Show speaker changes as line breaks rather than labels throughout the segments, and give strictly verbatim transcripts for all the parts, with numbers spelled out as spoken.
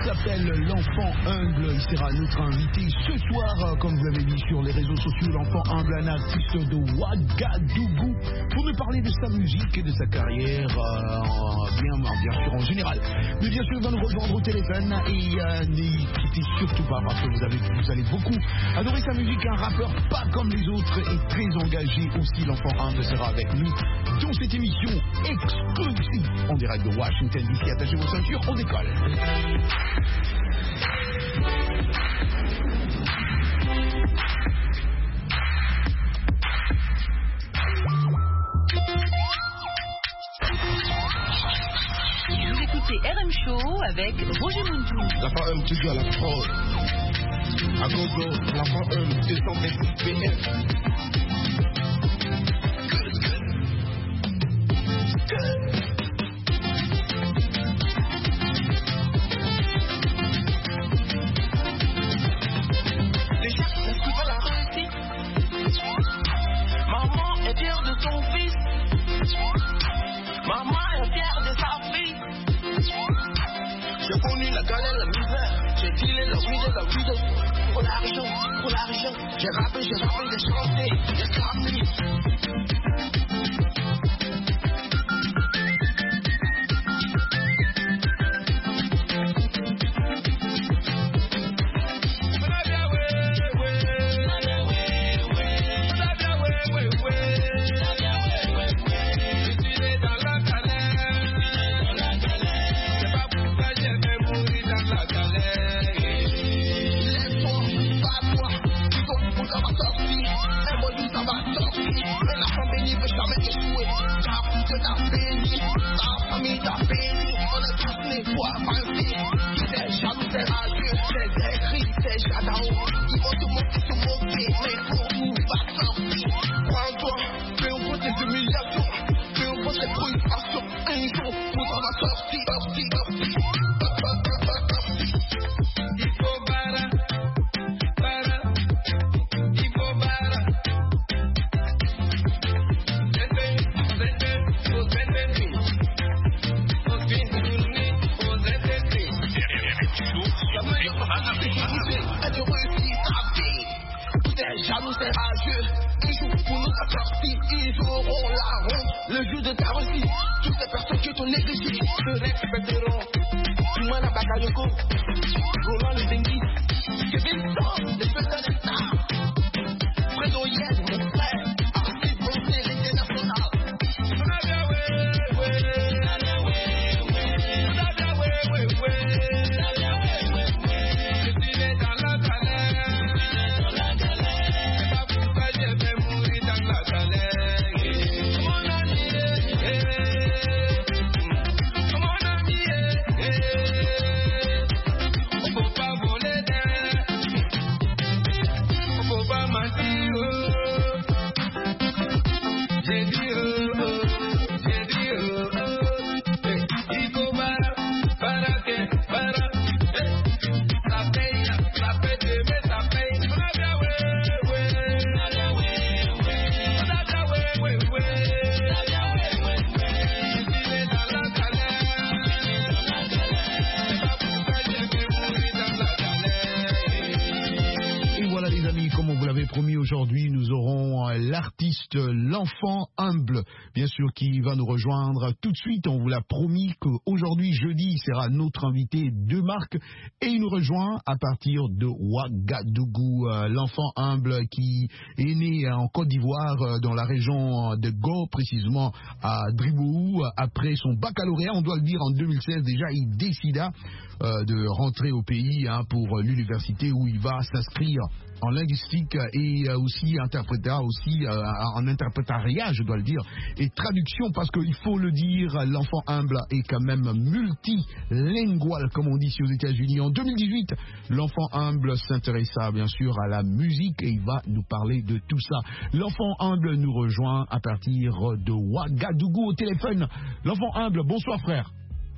s'appelle l'enfant humble. Il sera notre invité ce soir, comme vous l'avez dit sur les réseaux sociaux. L'enfant humble, un artiste de Ouagadougou, pour nous parler de sa musique et de sa carrière, euh, bien, bien sûr en général. Mais bien sûr, il va nous rejoindre au téléphone et euh, n'y quittez surtout pas parce que vous, avez, vous allez beaucoup adorer sa musique. Un rappeur pas comme les autres et très engagé aussi. L'enfant humble sera avec nous dans cette émission exclusive en direct de Washington D C. Attachez vos ceintures, on décolle.
Vous écoutez R M Show avec Roger Muntou.
L'enfant humble toujours à la fraude. À gogo, l'enfant humble deux cent vingt P F.
J'ai rappé, j'ai rappé, j'ai chanté, j'ai cramé.
Aujourd'hui, nous aurons l'artiste L'Enfant Humble, bien sûr, qui va nous rejoindre tout de suite. On vous l'a promis qu'aujourd'hui, jeudi, il sera notre invité de marque et il nous rejoint à partir de Ouagadougou. L'Enfant Humble qui est né en Côte d'Ivoire, dans la région de Go, précisément à Dribou. Après son baccalauréat, on doit le dire, en deux mille seize, déjà, il décida euh, de rentrer au pays hein, pour l'université où il va s'inscrire en linguistique et aussi interpréta aussi euh, en interprétariat, je dois le dire, et traduction, parce qu'il faut le dire, L'Enfant Humble est quand même multilingual, comme on dit ici aux États-Unis. En deux mille dix-huit, L'Enfant Humble s'intéressa bien sûr à la musique et il va nous parler de tout ça. L'Enfant Humble nous rejoint à partir de Ouagadougou au téléphone. L'Enfant Humble, bonsoir frère.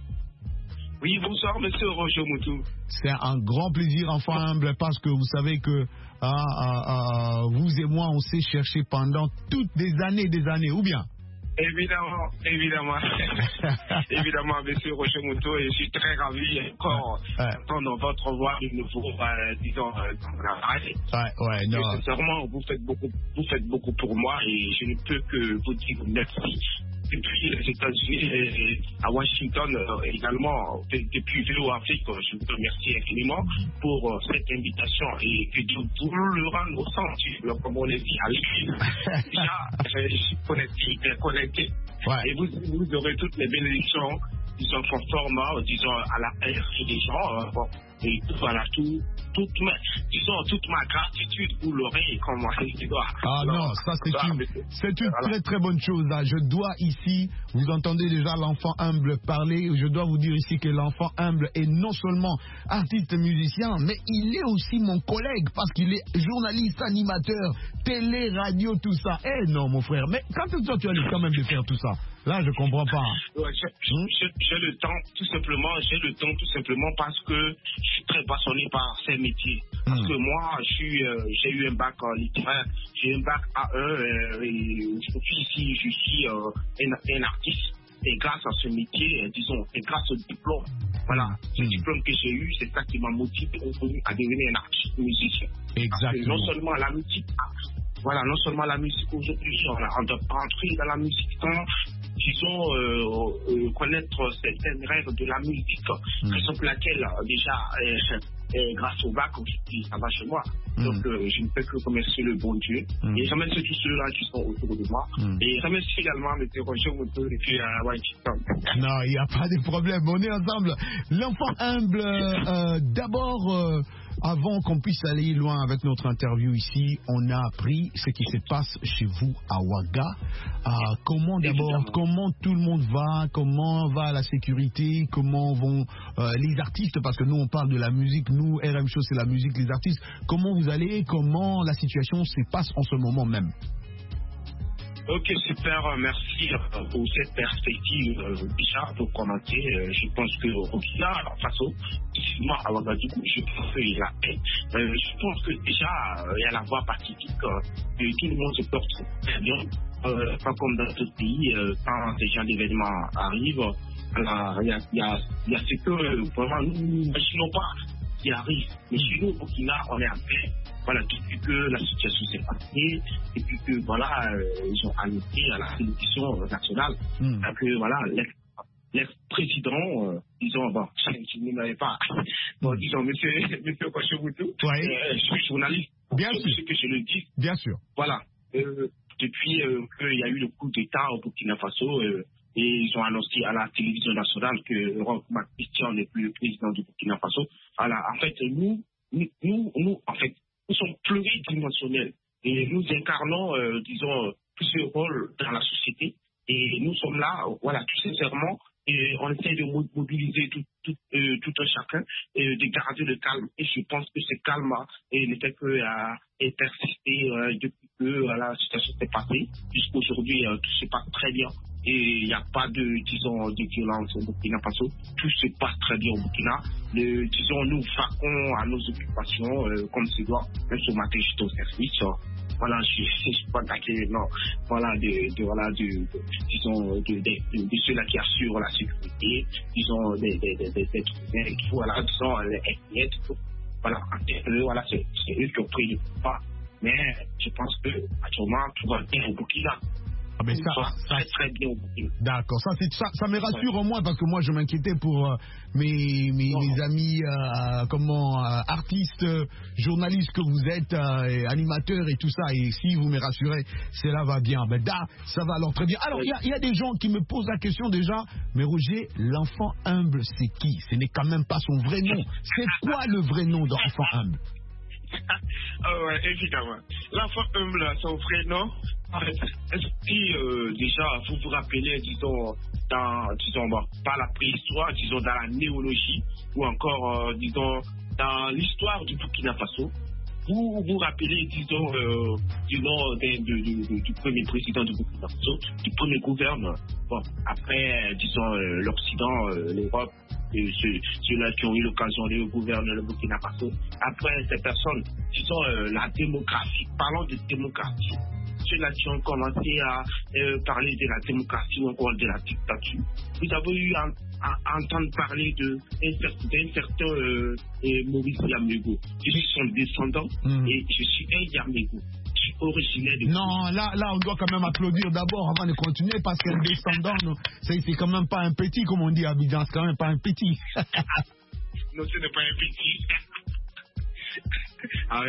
Oui, bonsoir, monsieur Roger Moutou.
C'est un grand plaisir, Enfant Humble, parce que vous savez que ah, ah, ah, vous et moi, on s'est cherché pendant toutes des années, des années, ou bien?
Évidemment, évidemment. Évidemment, monsieur Roger Moutou, et je suis très ravi encore d'entendre votre voix de nouveau, euh, disons, euh, dans la radio.
Ouais, ouais, non.
Et sincèrement, vous faites beaucoup, vous faites beaucoup pour moi et je ne peux que vous dire merci. Depuis les États-Unis et à Washington euh, également, depuis V O Afrique, je vous remercie infiniment pour euh, cette invitation et que Dieu vous le rende au centre, comme on l'a dit à l'église. Déjà, je suis connecté, hyper connecté. Ouais. Et vous, vous aurez toutes les bénédictions, disons, conformes, disons, à la paix des gens. Euh, bon, et voilà, tout, toute ma, disons, toute ma gratitude, vous l'aurez, comme je dois.
Ah non, non ça c'est une, c'est une voilà. très très bonne chose. Là. Je dois ici, vous entendez déjà l'enfant humble parler, je dois vous dire ici que l'enfant humble est non seulement artiste musicien, mais il est aussi mon collègue, parce qu'il est journaliste, animateur, télé, radio, tout ça. Eh non mon frère, mais quand toi tu as le quand même de faire tout ça? Là, je comprends pas.
Ouais, j'ai, j'ai le temps, tout simplement, j'ai le temps tout simplement parce que je suis très passionné par ces métiers. Parce mmh. que moi, je suis, euh, j'ai eu un bac en littéraire, j'ai eu un bac A un, euh, et depuis ici, je suis euh, un, un artiste. Et grâce à ce métier, euh, disons, et grâce au diplôme, voilà, ce mmh. diplôme que j'ai eu, c'est ça qui m'a motivé à devenir un artiste musicien.
Exactement.
Parce que non seulement la musique, voilà, non seulement la musique aujourd'hui, on doit rentrer dans la musique sans, disons, euh, euh, connaître certaines règles de la musique, mmh. raison pour laquelle, déjà, euh, euh, grâce au bac, aujourd'hui, ça va chez moi. Mmh. Donc, euh, je ne peux que remercier le bon Dieu. Mmh. Et je remercie tous ceux-là qui sont autour de moi. Mmh. Et je remercie également M. Roger Moutou et puis à Washington.
Non, il n'y a pas de problème. On est ensemble. L'enfant humble, euh, d'abord... Euh, Avant qu'on puisse aller loin avec notre interview ici, on a appris ce qui se passe chez vous à Ouaga. Euh, comment d'abord, comment tout le monde va, comment va la sécurité, comment vont euh, les artistes, parce que nous on parle de la musique, nous R M Show c'est la musique, les artistes. Comment vous allez, comment la situation se passe en ce moment même?
Ok, super, merci pour cette perspective. Euh, déjà, pour commenter, euh, je pense que au Burkina Faso, moi, à Ouagadougou, je pense qu'il y a la paix. Euh, je pense que déjà, euh, il y a la voie pacifique, euh, et tout le monde se porte très bien. Euh, pas comme dans d'autres pays, euh, quand ces gens d'événements arrivent, il y a, y, a, y a ce que euh, vraiment nous n'imaginons pas qui arrive. Mais chez nous, au Burkina, on est en paix. Voilà, depuis que la situation s'est passée, et puis que voilà, euh, ils ont annoncé à la télévision nationale mmh. que voilà, l'ex, l'ex-président, euh, disons, bon, je ne m'avais pas, bon, disons, monsieur, monsieur Kocheboutou, ouais. euh, je suis journaliste,
bien sûr,
ce que je le dis.
Bien sûr.
Voilà, euh, depuis euh, qu'il y a eu le coup d'État au Burkina Faso, euh, et ils ont annoncé à la télévision nationale que Roch Marc Christian n'est plus le président du Burkina Faso. Voilà, en fait, nous, nous, nous, nous en fait, nous sommes pluridimensionnels et nous incarnons, euh, disons, plusieurs rôles dans la société. Et nous sommes là, voilà, tout sincèrement, et on essaie de mobiliser tout, tout, euh, tout un chacun et de garder le calme. Et je pense que ce calme et ne fait que euh, persister euh, depuis que euh, la situation s'est passée. Jusqu'aujourd'hui, euh, tout se passe très bien. Et il n'y a pas de, disons, de violence au Burkina Faso. Tout se passe très bien au Burkina. Le, disons, nous vaquons à nos occupations euh, comme c'est doit. Même ce matin, j'étais au service. Euh, voilà, je ne suis pas attaqué, non. Voilà, de, de, voilà, de, de, disons, de, de, de, de ceux-là qui assurent la sécurité, disons, des, des, des, des, des trucs, et tout, voilà, disons, les ethnies, voilà, voilà, c'est, c'est eux qui ont pris le pas. Mais je pense que, actuellement, tout va bien au Burkina.
Ah mais ça, ça,
très très bien au Burkina.
D'accord, ça, c'est, ça, ça me rassure au moins parce que moi je m'inquiétais pour euh, mes, mes, mes amis euh, comment euh, artistes, euh, journalistes que vous êtes, euh, animateurs et tout ça. Et si vous me rassurez, cela va bien. Ben là, ça va alors très bien. Alors il y, y a des gens qui me posent la question déjà. Mais Roger, l'enfant humble, c'est qui? Ce n'est quand même pas son vrai nom. C'est quoi le vrai nom d'enfant humble?
Ah ouais, évidemment. L'enfant humble a son vrai nom. Est-ce que euh, déjà, vous vous rappelez, disons, dans, disons, bon, pas la préhistoire, disons, dans la néologie, ou encore, euh, disons, dans l'histoire du Burkina Faso, vous vous rappelez, disons, euh, du nom de, de, de, de, du premier président du Burkina Faso, du premier gouverneur. Bon, après, disons, euh, l'Occident, euh, l'Europe, ceux, ceux-là qui ont eu l'occasion de gouverner le Burkina Faso. Après, ces personnes, disons, euh, la démographie, parlons de démographie. ceux-là qui ont commencé à euh, parler de la démocratie ou encore de la dictature. Vous avez eu à, à, à entendre parler de d'un certain, certain euh, euh, Maurice Yamego. Je suis son descendant mmh. et je suis un Yamego. Je suis originaire de...
Non, là, là, on doit quand même applaudir d'abord avant de continuer parce qu'un descendant, c'est, c'est quand même pas un petit, comme on dit à Abidjan, c'est quand même pas un petit.
Non, ce n'est pas un petit. Ah,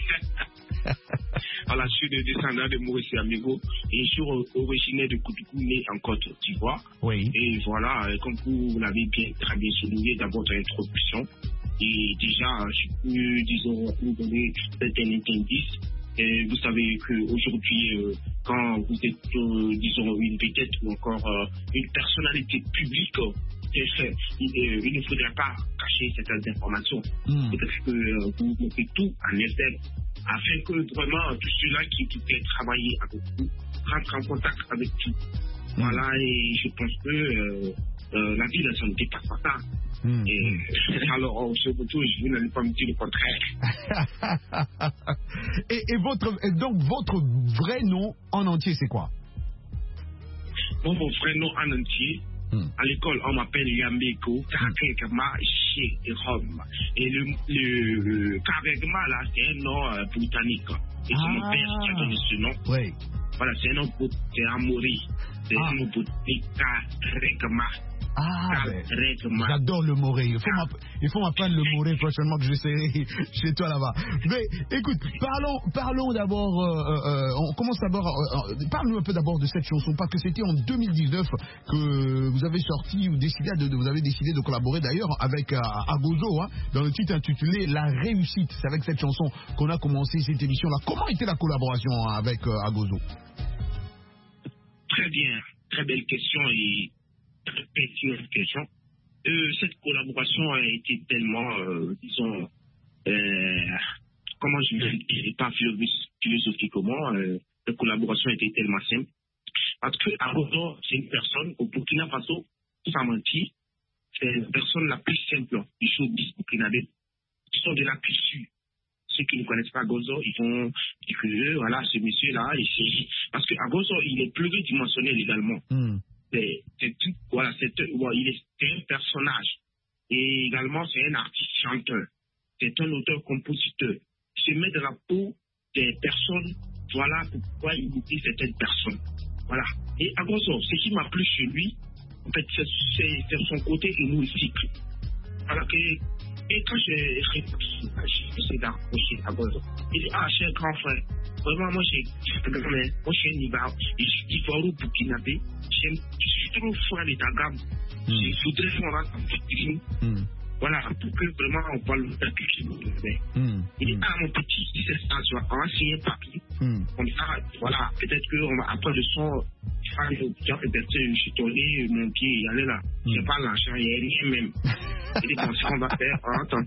voilà, je suis le descendant de Maurice Yamego et je suis originaire de Koutoukou, né en Côte d'Ivoire.
Oui.
Et voilà, comme vous l'avez bien, très bien souligné dans votre introduction. Et déjà, je peux, disons, vous donner certains indices. Et vous savez qu'aujourd'hui, euh, quand vous êtes, euh, disons, une vedette ou encore euh, une personnalité publique, euh, il, euh, il ne faudrait pas cacher certaines informations. Mm. Peut-être que euh, vous mettez tout en exergue afin que vraiment tous ceux-là qui pouvaient travailler avec vous rentrent en contact avec vous. Mm. Voilà, et je pense que euh, euh, la vie, ça ne dépasse pas ça. Mmh. Et, alors, on se retrouve, je n'allais pas me dire le contraire.
et, et, votre, et donc, votre vrai nom en entier, c'est quoi?
Bon, mon vrai nom en entier, mmh. à l'école, on m'appelle Yamego Karegma chez Rome. Et le, le, le Karegma, là, c'est un nom euh, britannique. Et c'est ah. mon père qui a donné ce nom.
Oui.
Voilà, c'est un nom, c'est Amori. C'est ah. un nom botanique, Karegma.
Ah, ben, j'adore le moré. Il faut, il faut m'apprendre le moré prochainement que je serai chez toi là-bas. Mais écoute, parlons, parlons d'abord. Euh, euh, on commence d'abord. Euh, parle-nous un peu d'abord de cette chanson, parce que c'était en deux mille dix-neuf que vous avez sorti ou décidé de, vous avez décidé de collaborer d'ailleurs avec euh, Agozo, hein, dans le titre intitulé La Réussite. C'est avec cette chanson qu'on a commencé cette émission-là. Comment était la collaboration hein, avec euh, Agozo?
Très bien, très belle question et très pertinente question. Euh, cette collaboration a été tellement, euh, disons, euh, comment je ne dis pas philosophiquement, euh, la collaboration a été tellement simple. Parce que Agozo, c'est une personne, au Burkina Faso, sans mentir, c'est la personne la plus simple du showbiz burkinabé. Ils sont de la culture. Ceux qui ne connaissent pas Agozo, ils vont dire que voilà, ce monsieur-là, il s'agit. Parce que Agozo, il est pluridimensionnel également. Mm. C'est, c'est tout, voilà, c'est, voilà, il est, c'est un personnage. Et également, c'est un artiste chanteur. C'est un auteur-compositeur. Il se met dans la peau des personnes, voilà pourquoi il dit certaines personnes. Voilà. Et Agozo, ce qui m'a plu chez lui, en fait, c'est, c'est, c'est son côté humoristique. Alors que, et quand j'ai essayé d'approcher Agozo, il dit, ah, cher grand frère, vraiment, moi, j'ai, moi, je suis un Ivoire, je suis Ivoire burkinabé, je suis trop froid de ta gamme. Mm. Je voudrais qu'on rentre en vitrine. Mm. Voilà, pour que vraiment on parle de la culture. Mm. Il dit, ah, mon petit, si c'est ça, tu vas, on va signer un papier. Mm. Comme ça, voilà, peut-être qu'on va, après le son, peut-être je suis tombé, mon pied, il y allait là. Mm. J'ai pas l'argent, il n'y a rien même. Il dit, comme ça, on va faire, on entend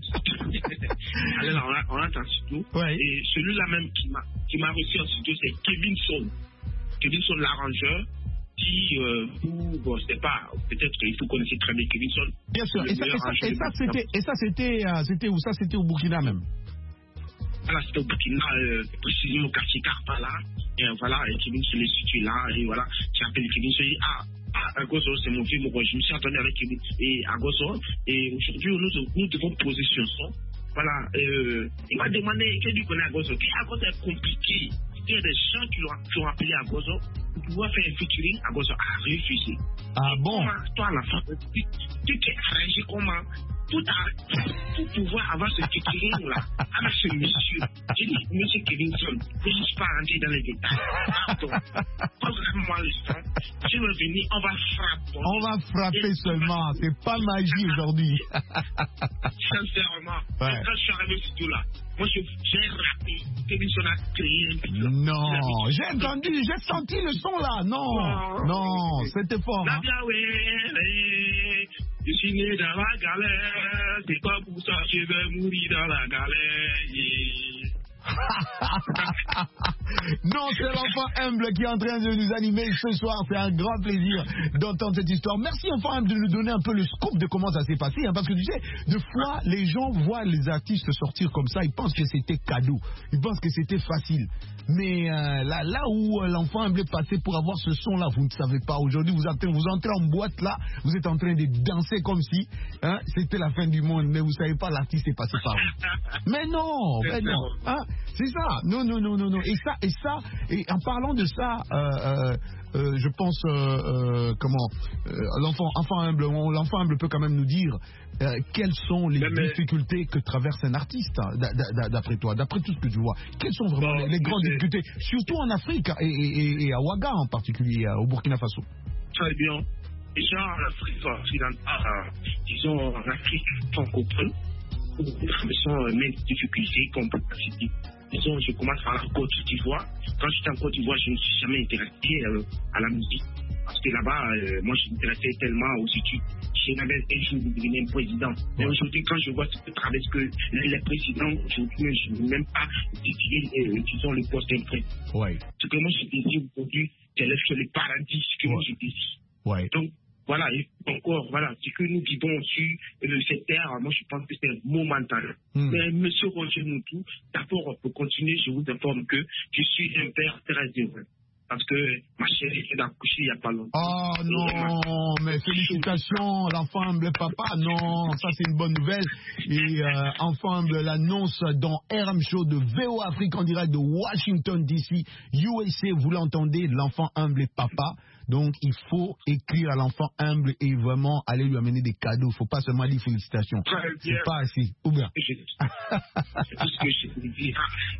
allez là, on, a, on entend studio. Ouais. Et celui-là même qui m'a, qui m'a reçu en studio, c'est Kevin Son. Kevin Son, l'arrangeur. Qui, euh, vous, bon, je sais pas, peut-être qu'il faut connaître très bien Kevin Son.
Bien sûr, et ça, et, ça, et, ça, c'était, et ça, c'était, euh, c'était où? Ça, c'était au Burkina même?
Voilà, c'était au Burkina, euh, précisément au quartier Karpala. Et euh, voilà, et Kevin Son est situé là, et voilà, j'ai appelé Kevin Son, et ah, ah, Agozo, c'est mon vieux, moi, je me suis entendu avec Kevin et Agozo, et aujourd'hui, nous, nous devons poser ce son. Voilà, euh, il m'a demandé, qu'est-ce qu'il connaît Agozo? Agozo est compliqué. Il y a des gens qui l'ont, qui l'ont appelé Agozo pour pouvoir faire un featuring. Agozo a refusé.
Ah et bon?
Comment, toi, la femme, tu, tu t'es arrangé comment pour, pour pouvoir avoir ce featuring-là avec ce monsieur? J'ai dit, monsieur Kevinson, je ne suis pas rentré dans les détails. Pardon. Programme-moi le son. Je vais venir, on va frapper.
On va frapper et seulement. C'est pas magie aujourd'hui.
Sincèrement. Ouais. Et quand je suis arrivé sur tout là, moi, j'ai rappé. Kevinson a créé un petit.
Non, j'ai entendu, j'ai senti le son là. Non, oh, non, c'était fort. Hein?
Je suis né dans la galère, c'est pas pour ça que je vais mourir dans la galère.
Non, c'est l'enfant humble qui est en train de nous animer ce soir. C'est un grand plaisir d'entendre cette histoire. Merci enfant humble de nous donner un peu le scoop de comment ça s'est passé. Hein, parce que tu sais, de fois, les gens voient les artistes sortir comme ça, ils pensent que c'était cadeau. Ils pensent que c'était facile. Mais euh, là, là où euh, l'enfant humble est passé pour avoir ce son-là, vous ne savez pas. Aujourd'hui, vous entrez, vous entrez en boîte là, vous êtes en train de danser comme si hein, c'était la fin du monde. Mais vous ne savez pas, l'artiste est passé par où. Mais non, mais non. Hein, c'est ça. Non, non, non, non, non. Et ça, et ça, et en parlant de ça, euh, euh, euh, je pense, euh, euh, comment, euh, l'enfant, enfant humble, l'enfant humble peut quand même nous dire euh, quelles sont les mais difficultés que traverse un artiste, d'après toi, d'après tout ce que tu vois. Quelles sont vraiment bon, les, les grandes difficultés, surtout en Afrique et, et, et à Ouaga en particulier, au Burkina Faso.
Très bien. Déjà, en Afrique occidentale, disons en Afrique francophone, ce sont les difficultés qu'on peut citer. Disons, je commence par la Côte d'Ivoire. Quand j'étais en Côte d'Ivoire, je ne me suis jamais intéressé euh, à la musique. Parce que là-bas, euh, moi, je m'intéressais tellement aux études. Je n'avais un jour de devenir président. Mais aujourd'hui, quand je vois ce que traversent que les présidents, aujourd'hui, je ne veux même pas décider, euh, disons, le poste d'un président.
Ouais.
Ce que moi, je désire aujourd'hui, c'est le paradis, ce que ouais. moi, je désire.
Ouais.
Donc, voilà, et encore, voilà, c'est que nous vivons sur euh, cette terre, moi je pense que c'est momental. Mm. Mais monsieur Roger Moutou, d'abord, pour continuer, je vous informe que je suis un père très heureux. Parce que ma chérie est accouchée il n'y a pas longtemps.
Oh non, mais félicitations, l'enfant humble papa, non, ça c'est une bonne nouvelle. Et euh, enfant humble l'annonce dans R M Show de V O Afrique en direct de Washington D C, U S A, vous l'entendez, l'enfant humble est papa. Donc, il faut écrire à l'enfant humble et vraiment aller lui amener des cadeaux. Il ne faut pas seulement dire félicitations. C'est pas assez. Ou bien.
C'est tout ce que je peux dire.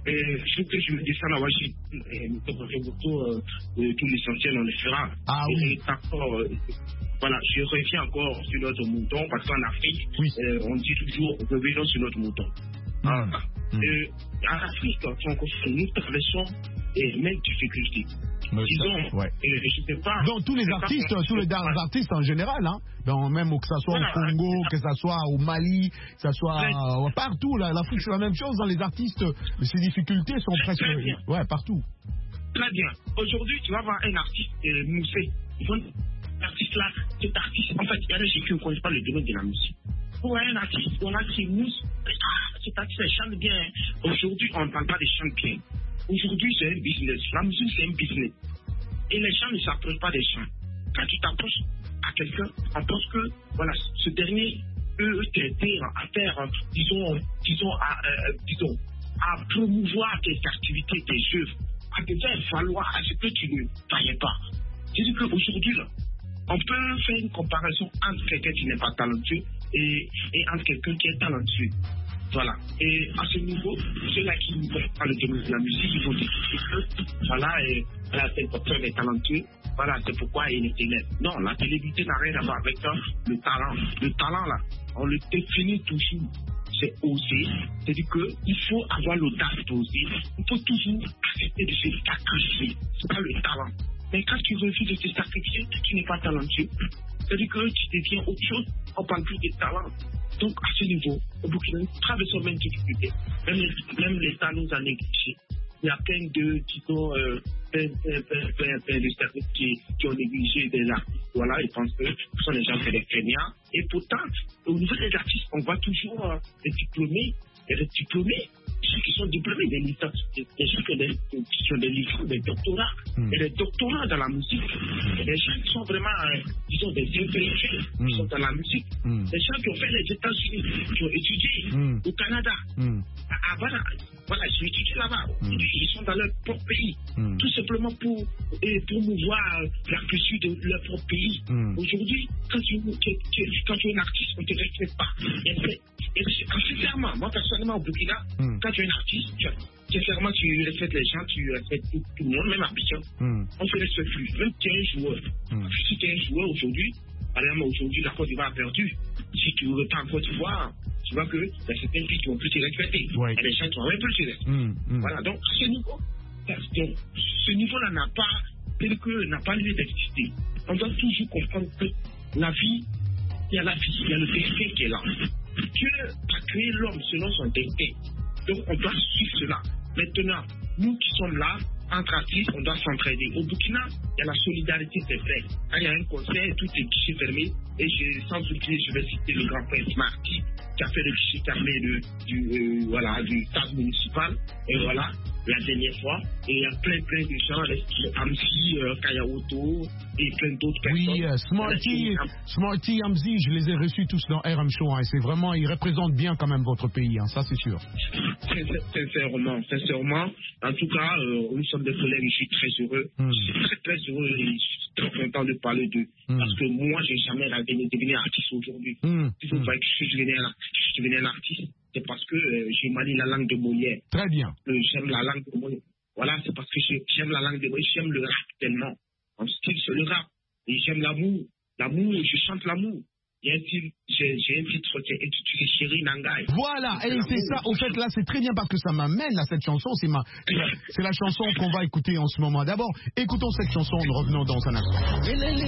Je veux que je me descende à Washington et nous avons tout l'essentiel, on le fera.
Ah oui.
D'accord. Voilà, je reviens encore sur notre mouton parce qu'en Afrique,
oui.
euh, on dit toujours revenons sur notre mouton.
Mmh.
Ah.
Mmh.
Euh, en Afrique, nous traversons les mêmes difficultés. Disons,
ouais.
euh, je sais pas.
Donc tous les artistes, pas, tous les pas. artistes en général, hein, donc, même que ce soit voilà, au Congo, hein, que ce soit au Mali, que ce soit euh, partout, l'Afrique c'est la même chose dans les artistes, ces difficultés sont presque, ouais, partout.
Très bien. Aujourd'hui, tu vas voir un artiste euh, moussé. L'artiste là, cet artiste, en fait, il y a des gens qui ne connaissent pas le domaine de la musique. Pour un artiste, on a qui mousse, ah, cet artiste chante bien. Aujourd'hui, on ne parle pas de chante bien. Aujourd'hui, c'est un business. La musique, c'est un business. Et les gens ne s'approchent pas des chants. Quand tu t'approches à quelqu'un, on pense que, voilà, ce dernier peut t'aider à faire, disons, disons, à, euh, disons, à promouvoir tes activités, tes œuvres, à te faire valoir à ce que tu ne voyais pas. C'est-à-dire qu'aujourd'hui, là, on peut faire une comparaison entre quelqu'un qui n'est pas talentueux et, et entre quelqu'un qui est talentueux. Voilà. Et à ce niveau, ceux-là qui ne connaissent pas le domaine de la musique, ils vont dire que voilà, et, voilà, tel personne est talentueux, voilà, c'est pourquoi il est célèbre. Non, la célébrité n'a rien à voir avec ça, le talent. Le talent, là, on le définit toujours. C'est oser. C'est-à-dire qu'il faut avoir l'audace d'oser. Il faut toujours accepter de se sacrifier. C'est pas le talent. Mais quand tu refuses de te sacrifier, tu n'es pas talentueux. C'est-à-dire que tu deviens autre chose, on parle plus de talent. Donc, à ce niveau, au Burkina, nous traversons même difficultés. Même, même l'État nous a négligés. Il y a plein de, disons, euh, plein, plein, plein, plein, plein de services qui, qui ont négligé des artistes. Voilà, ils pensent que ce sont les gens qui sont des fainéants. Et pourtant, au niveau des artistes, on voit toujours euh, les diplômés, et les diplômés, ceux qui sont diplômés, des licences, des gens qui ont des, qui ont des livres, des doctorats, mm. et des doctorats dans la musique. Et des gens qui sont vraiment, euh, disons, des intellectuels mm. qui sont dans la musique. Mm. Des gens qui ont fait les États-Unis, qui ont étudié mm. au Canada. Mm. Ah, voilà, voilà, ils ont étudié là-bas. Mm. Ils sont dans leur propre pays. Mm. Tout simplement pour et promouvoir la culture de leur propre pays. Mm. Aujourd'hui, quand tu, tu, tu, quand tu es un artiste, on ne te respecte pas. Et c'est, et c'est, sincèrement, moi personnellement au Burkina, mm. quand tu es un artiste, tu, sincèrement, tu respectes les gens, tu respectes tout, tout le monde, même à Abidjan. Mm. On ne se respecte plus. Même si tu es un joueur. Mm. Si tu es un joueur aujourd'hui, par exemple, aujourd'hui, la Côte d'Ivoire a perdu. Si tu repars en Côte d'Ivoire, tu vois que y a certaines filles qui vont plus te respecter. Ouais. Il y a des gens qui vont même plus te respecter. Mm. Mm. Voilà, donc ce niveau, donc, ce niveau-là n'a pas, tel que n'a pas lieu d'exister. On doit toujours comprendre que la vie, il y a la vie, il y a le destin qui est là. Dieu a créé l'homme selon son destin. Donc on doit suivre cela. Maintenant, nous qui sommes là, entre artistes, on doit s'entraider. Au Burkina, il y a la solidarité, c'est vrai. Quand il y a un concert, tout est guichet fermé. Et je, sans oublier, je vais citer le grand prince Marty, qui a fait le guichet fermé de, du, euh, voilà, du stade municipal. Et voilà, la dernière fois. Et il y a plein, plein de gens, les Amzi, euh, Kayaoto, et plein d'autres personnes.
Oui, euh, Smarty, Smarty, Amzi, je les ai reçus tous dans R M Show. Hein, et c'est vraiment, ils représentent bien quand même votre pays, hein, ça c'est sûr.
Sincèrement, sincèrement. En tout cas, euh, nous sommes des collègues, je suis très heureux. Mm. Je suis très, très heureux et je suis très content de parler d'eux. Mm. Parce que moi, j'ai jamais rêvé de devenir artiste aujourd'hui. Mm. Si vous voyez que je suis devenu un, je suis devenu un artiste, c'est parce que euh, j'ai manié la langue de Molière.
Très bien.
Euh, j'aime la langue de Molière. Voilà, c'est parce que j'aime la langue de Molière. J'aime le rap tellement. En style, c'est le rap. Et j'aime l'amour. L'amour, je chante l'amour. J'ai un titre qui est intitulé Chéri Nangai.
Voilà, et c'est ça, au fait, là, c'est très bien parce que ça m'amène à cette chanson. C'est ma, c'est la chanson qu'on va écouter en ce moment. D'abord, écoutons cette chanson, nous revenons dans un instant.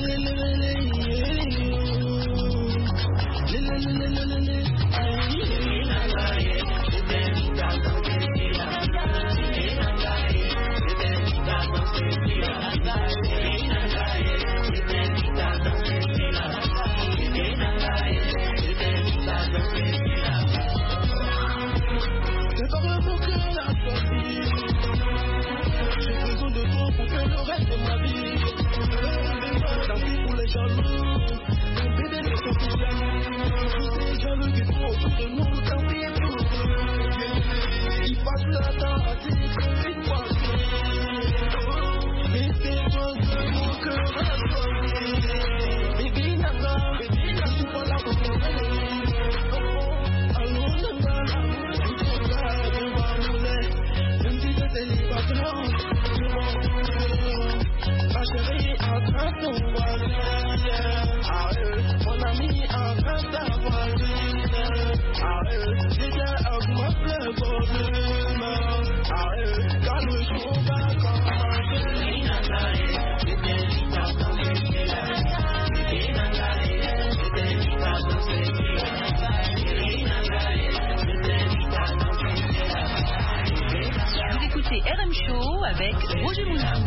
R M Show avec Roger Moulin.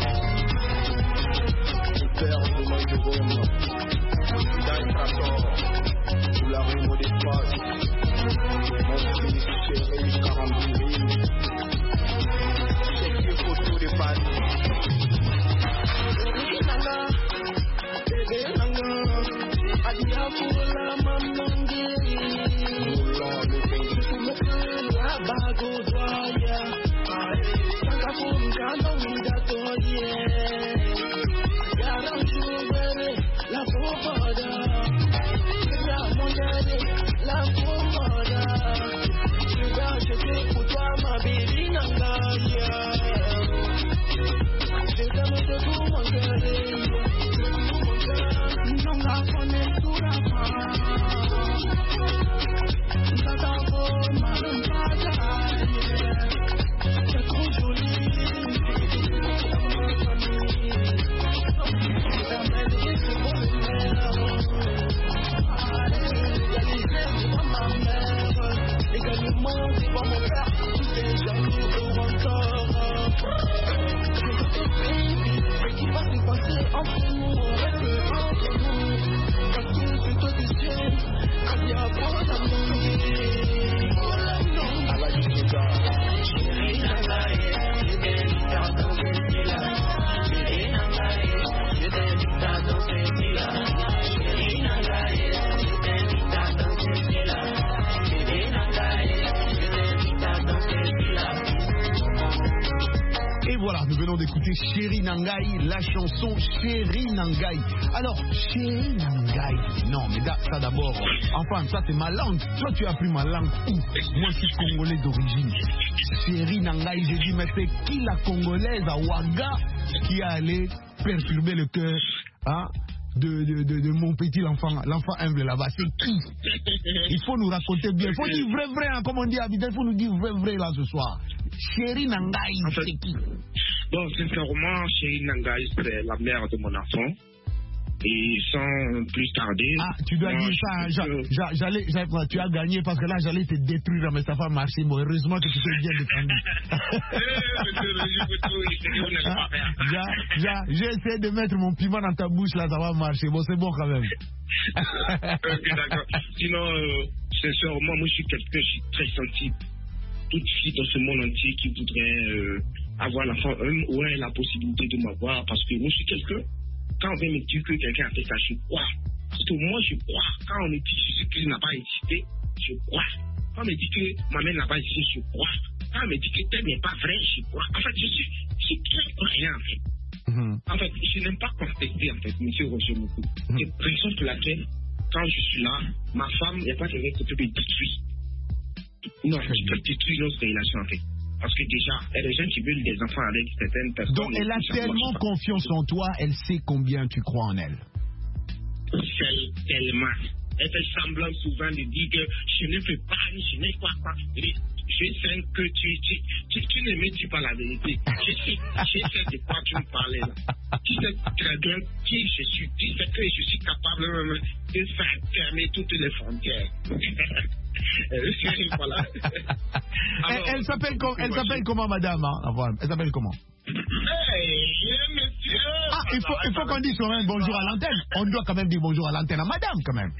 D'écouter Chéri Nangai, la chanson Chéri Nangai. Alors, Chéri Nangai, non, mais da, ça d'abord, enfin, ça c'est ma langue. Toi, tu as appris ma langue où? Moi, je suis congolais d'origine. Chéri Nangai, j'ai dit, mais c'est qui la congolaise à Ouaga qui a allé perturber le cœur hein, de, de, de, de mon petit enfant, l'enfant humble là-bas? C'est qui? Il faut nous raconter bien. Il faut dire vrai, vrai, hein, comme on dit à Abidjan, il faut nous dire vrai, vrai là ce soir. Chéri Nangai, c'est qui?
Bon, sincèrement, Chéri Nangai, c'est la mère de mon enfant. Et sans plus tarder.
Ah, tu dois dire ça. J'a, j'allais, j'allais, tu as gagné parce que là, j'allais te détruire, mais ça va marcher. Bon, heureusement que tu t'es bien défendu. J'ai essayé de mettre mon piment dans ta bouche, là, ça va marcher. Bon, c'est bon quand même.
Ok, d'accord. Sinon, euh, sincèrement, moi, je suis quelqu'un, je suis très sensible. Toute fille dans ce monde entier qui voudrait euh, avoir l'enfant, euh, ouais, la possibilité de m'avoir, parce que moi, je suis quelqu'un. Quand on vient me dire que quelqu'un a fait ça, je crois. Parce que moi, je crois. Quand on me dit que Jésus-Christ n'a pas existé, je crois. Quand on me dit que ma mère n'a pas existé, je crois. Quand on me dit que tel n'est pas vrai, je crois. En fait, je suis, je suis très croyant, en fait. Mm-hmm. En fait, je n'aime pas contester, en fait, monsieur Roger Moukou. Mm-hmm. C'est la raison pour laquelle, quand je suis là, ma femme, il n'y a pas quelqu'un qui peut me détruire. Non, qui peut détruire notre relation, en fait. Parce que déjà, il y a des gens qui veulent des enfants avec certaines personnes.
Donc elle a tellement confiance en toi, elle sait combien tu crois en elle.
C'est tellement. Elle fait semblant souvent de dire que je ne fais pas, je ne crois pas. Je sais que tu, tu, tu, tu ne me dis pas la vérité. Je sais, je sais de quoi tu me parlais là. Tu sais très bien qui je suis. Tu sais que je suis capable même de faire fermer toutes les frontières. Voilà.
Alors, elle, elle s'appelle com elle s'appelle comment, madame hein? Elle s'appelle comment?
Hey, monsieur.
Ah, il faut, il faut qu'on dise quand même bonjour à l'antenne. On doit quand même dire bonjour à l'antenne à madame quand même.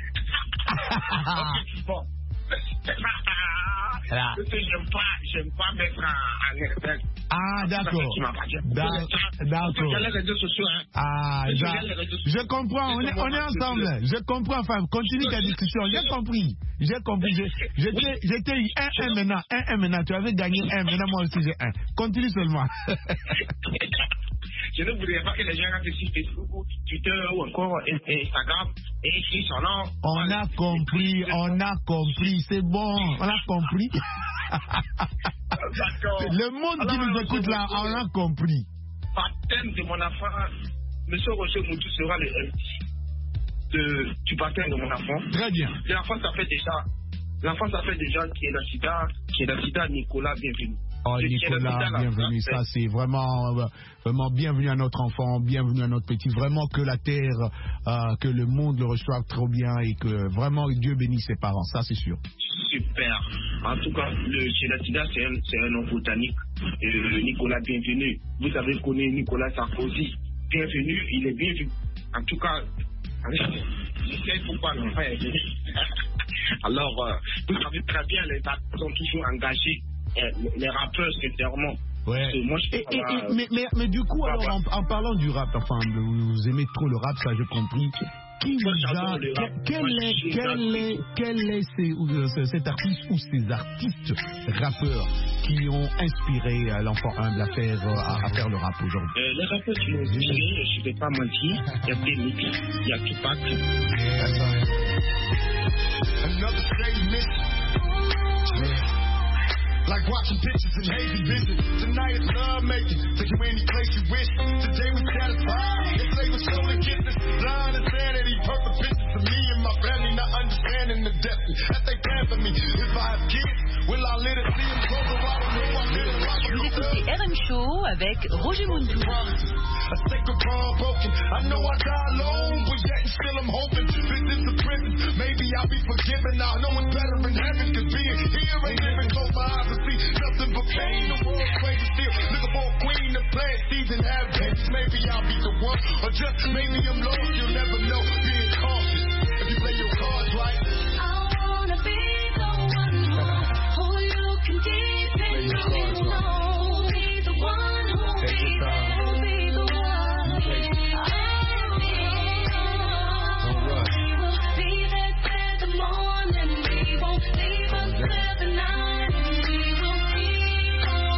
Bon.
Voilà.
J'aime pas, j'aime pas mettre en exergue.
Ah, d'accord. D'accord.
Les réseaux sociaux, hein.
Ah, je comprends. On est, on est ensemble. Je comprends. Enfin, continue ta discussion. J'ai compris. J'ai compris. J'étais eu un, un maintenant. Un, un maintenant. Tu avais gagné un. Maintenant, moi aussi, j'ai un. Continue seulement.
Je ne voudrais pas que les gens rentrent sur Facebook ou Twitter ou encore Instagram et écrivent son nom.
On a compris, on a compris, c'est bon, on a compris. Le monde qui nous écoute là, on a compris.
Baptême de mon enfant, M. Roger Moutou sera le M D du baptême de mon enfant.
Très bien.
L'enfant s'appelle déjà, l'enfant s'appelle déjà qui est dans Sida, qui est dans Sida, Nicolas, bienvenue.
Oh Nicolas, bienvenue, ça c'est vraiment, vraiment bienvenue à notre enfant, bienvenue à notre petit, vraiment que la terre, euh, que le monde le reçoive trop bien et que vraiment Dieu bénisse ses parents, ça c'est sûr.
Super, en tout cas le Sida c'est un, c'est un nom botanique, euh, Nicolas bienvenue, vous avez connu Nicolas Sarkozy, bienvenue, il est bienvenu, en tout cas, je sais pourquoi l'enfant est venu. Alors, euh, vous savez très bien, les dates sont toujours engagés. Les rappeurs, sincèrement.
Ouais.
Moi, je
et, et, et, mais, mais, mais du coup, alors, en, en parlant du rap, enfin, vous aimez trop le rap, ça j'ai compris. Qui vous a, quel, quel est, quel est, quel est ces, euh, cet artiste ou ces artistes rappeurs qui ont inspiré euh, l'enfant humble à faire, euh, à, à faire le rap aujourd'hui?
euh, Les rappeurs qui m'ont inspiré, je ne vais pas mentir, il y a Benix, il y a Tupac.
Like watching pictures in hazy vision. Tonight it's love making. Take you any place you wish. Today we satisfied. If they were stolen kisses, blind insanity, perfect pictures of me and my family not understanding the depth that they plan for me. If I have kids, will I let it see them grow? I don't know. I let it rock.
Vous écoutez R M Show avec Roger Moutou.
A sacred bond broken. I know I die alone, but yet still I'm hoping. Visit the prison, maybe I'll be forgiven. I know it's better in heaven, cause being here ain't living close my eyes to see nothing but pain. The world's crazy still, looking for a queen to plant seeds and have babies. Maybe I'll be the one, or just maybe I'm lost. You'll never know. Being cautious if you play your cards right.
I wanna be the one who you can depend on. Be the one who will be there. Be the one. We will be there till the morning. We won't leave until the night. We will be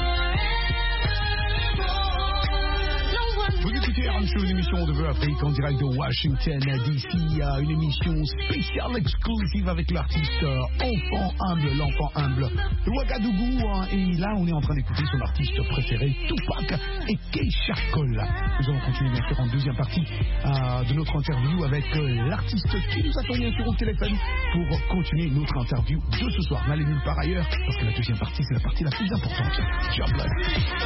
forever.
Vous écoutez R M Show, une émission de Vœux Afrique en direct de Washington D C, une émission spéciale exclusive avec l'artiste euh, Enfant Humble, l'enfant humble de Ouagadougou. Hein, et là, on est en train d'écouter son artiste préféré, Tupac et Keisha Cole. Nous allons continuer bien sûr en deuxième partie euh, de notre interview avec euh, l'artiste qui nous attend bien sûr au téléphone pour continuer notre interview de ce soir. N'allez nulle part ailleurs parce que la deuxième partie, c'est la partie la plus importante. Job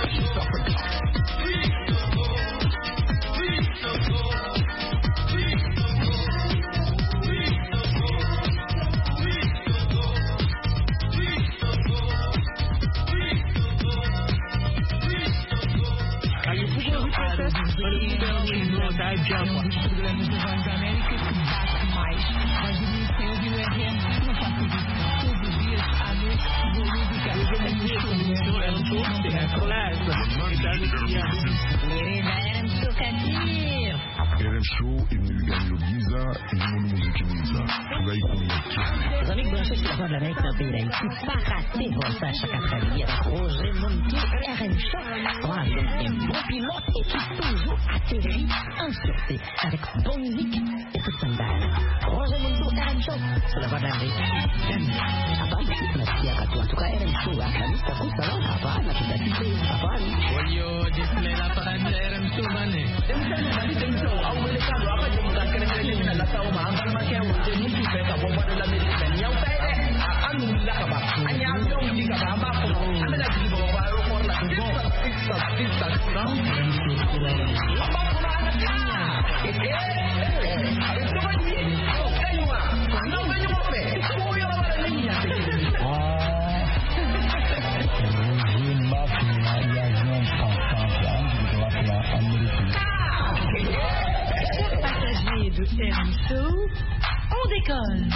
bless.
Um dos programas da Voz da América que bate mais. Vais dormir sem ouvir o R M, não faças isso. Todos os dias, à noite, boa música.
Eu vou me dizer como isso, é um toque, é classe.
Era um tocatir.
R M Show est venu gagner le Giza et le monde musique Giza. Tu vas y connaître.
Les amis branchés sur la Voix de l'Amérique dans le pays d'Haïti, pas rater votre à chaque après-midi avec Roger Montou, R M Show. On a un bon pilote et qui toujours atterrit en sûreté avec bonne musique et tout standard. Roger Montou, R M Show sur la Voix de l'Amérique. Apa? Merci à toi. En tout cas, R M Show, à Camus, t'as coup, ça va? Apa? La petite activité, apa?
Olio, display la parade R M Show, mané. Apa je bukan kena-kena nak nak tahu mah angkat macam tu ni kita tak buat dalam Amerika ni yang saya anu lah apa hanya dong di kata apa pun ada lagi di bawah baru pun lah tu kita kita sound apa pun ada eh eh ada tu lagi kayu ah anu kayu apa oh ya apa ni ya ah Zumba viajan ensemble de la Amérique.
Passagers de R M Show, on décolle.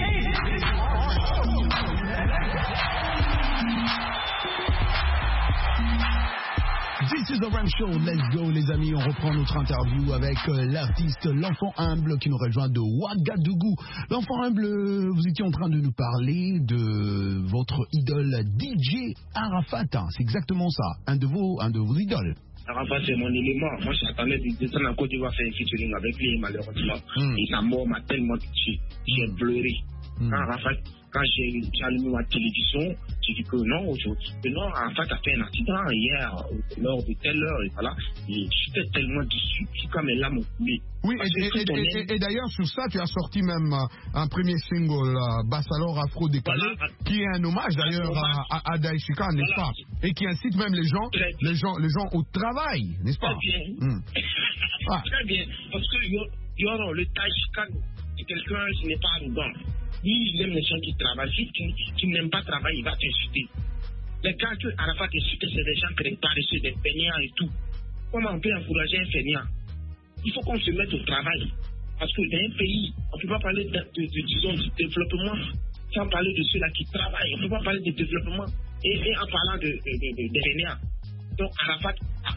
This is the R M Show, let's go les amis, on reprend notre interview avec euh, l'artiste L'Enfant Humble qui nous rejoint de Ouagadougou. L'Enfant Humble, euh, vous étiez en train de nous parler de votre idole D J Arafat, hein, c'est exactement ça, un de vos, un de vos idoles.
Arafat, c'est mon élément. Moi, j'attendais de descendre en Côte d'Ivoire faire un featuring avec lui, malheureusement. Mm. Et sa mort m'a tellement touché. J'ai mm. pleuré. Mm. Quand Arafat, quand j'ai, j'ai allumé ma télévision, j'ai dit que non, aujourd'hui, que non, Arafat a fait un accident hier, lors de telle heure, et voilà. Et j'étais tellement déçu, puis quand mes larmes ont coulé.
Oui, et, et, et, et, et d'ailleurs, sur ça, tu as sorti même un premier single, uh, Bassalor Afro Décalé, voilà, qui est un hommage d'ailleurs à, à, à Daishika, n'est-ce voilà. pas? Et qui incite même les gens, les gens, les gens au travail, n'est-ce pas?
Très bien.
Mmh. Ah.
Très bien. Parce que Yoro, le Daishika, c'est quelqu'un qui n'est pas arrogant. Lui, il aime les gens qui travaillent. Si tu, tu n'aimes pas travailler, il va t'insulter. Les gars que Arafat insulte, c'est des gens qui sont paresseux, des fainéants et tout. Comment on peut encourager un fainéant? Il faut qu'on se mette au travail. Parce que dans un pays, on ne peut pas parler de, de, de, disons, du développement sans parler de ceux-là qui travaillent. On ne peut pas parler de développement et, et en parlant de, de, de, de, de fainéants. Donc Arafat,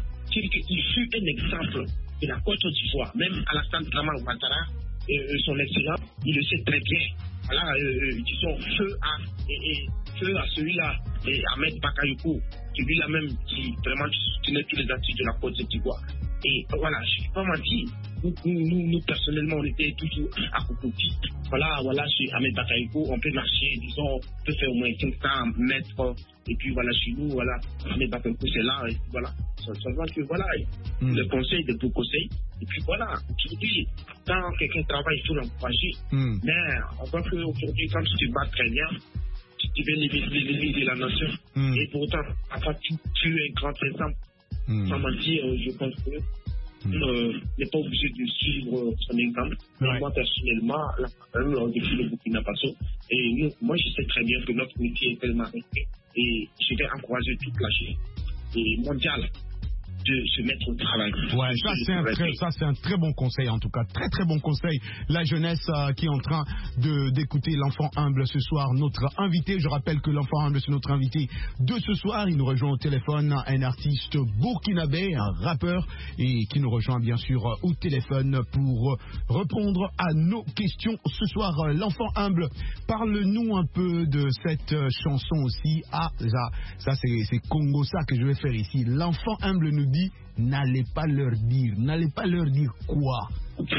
il fut un exemple de la Côte d'Ivoire. Même Alassane Dramane Ouattara, euh, son excellent, il le sait très bien. Voilà, euh, disons, feu à, et, et, feu à celui-là, et Ahmed Bakayoko, celui-là même qui vraiment soutenait tous les actifs de la Côte d'Ivoire. Et voilà, je ne vais pas mentir, nous, nous, nous, personnellement, on était toujours à Kokoti. Voilà, voilà, chez Ahmed Bakayoko, on peut marcher, disons, on peut faire au moins cinq cents mètres. Et puis voilà, chez nous, voilà, Ahmed Bakayoko, c'est là, et puis voilà. Ça, ça va que voilà, mm. le conseil, de beaux conseils. Et puis voilà, aujourd'hui, quand quelqu'un travaille, il faut l'encourager. Mm. Mais on voit qu'aujourd'hui, quand tu te bats très bien, tu deviens l'ennemi de la nation. Mm. Et pourtant, à part tu, tu es un grand exemple. Mm. Sans mentir, je pense que mm. euh, n'est pas obligé de suivre son exemple. Ouais. Moi, personnellement, là, euh, depuis le Burkina Faso, et nous, moi, je sais très bien que notre métier est tellement respecté. Et je vais encourager toute la chaîne et mondiale de se mettre au travail.
Ouais, ça c'est, un très, ça c'est un très bon conseil en tout cas, très très bon conseil. La jeunesse euh, qui est en train de, d'écouter L'Enfant Humble ce soir, notre invité, je rappelle que L'Enfant Humble c'est notre invité de ce soir, il nous rejoint au téléphone, un artiste burkinabé, un rappeur, et qui nous rejoint bien sûr au téléphone pour répondre à nos questions ce soir. L'Enfant Humble, parle-nous un peu de cette chanson aussi. Ah, ça, ça c'est, c'est Congo ça que je vais faire ici. L'Enfant Humble nous dit, n'allez pas leur dire, n'allez pas leur dire quoi.
Ok,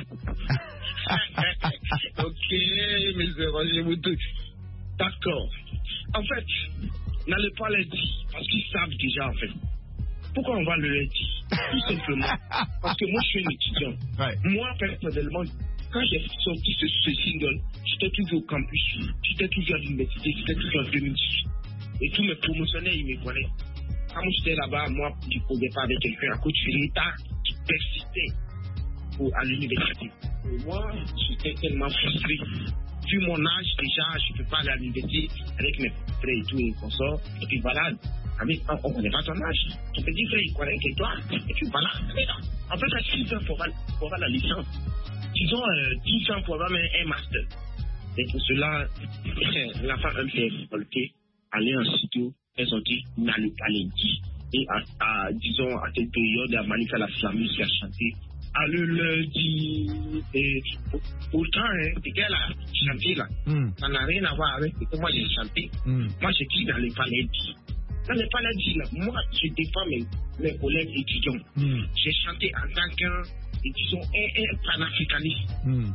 mes Roger Montou. D'accord. En fait, n'allez pas leur dire, parce qu'ils savent déjà en fait. Pourquoi on va leur dire? Tout simplement. Parce que moi je suis un étudiant. Ouais. Moi personnellement, quand j'ai sorti ce, ce single, j'étais toujours au campus, j'étais toujours à l'université, j'étais toujours en deux mille dix-huit. Et tous mes promotionnaires, ils me connaissent. Quand j'étais là-bas, moi, je ne posais pas avec quelqu'un à côté de l'État qui persistait pour, à l'université. Et moi, j'étais tellement frustré. Vu mon âge, déjà, je ne peux pas aller à l'université avec mes frères et tout et consorts. Et puis voilà, avec, on ne connaît pas ton âge. Ton petit frère, il connaît que toi, et puis voilà. En fait, à six ans, pour avoir, pour avoir la licence. Disons, euh, dix ans pour avoir un master. Et pour cela, la femme s'est révoltée, aller en studio, elle ont dit, n'allez pas les dire. Et à, à, disons, à cette période, à Malika la Flamus qui a chanté, à le lundi, et pourtant, hein, ce qu'elle a chanté là, mm. ça n'a rien à voir avec ce que moi j'ai chanté. Mm. Moi, je dis dans les paladis. Dans les paladis, là, moi, je défends mes, mes collègues étudiants. Mm. J'ai chanté en tant qu'un, disons, un, un panafricaniste. Mm.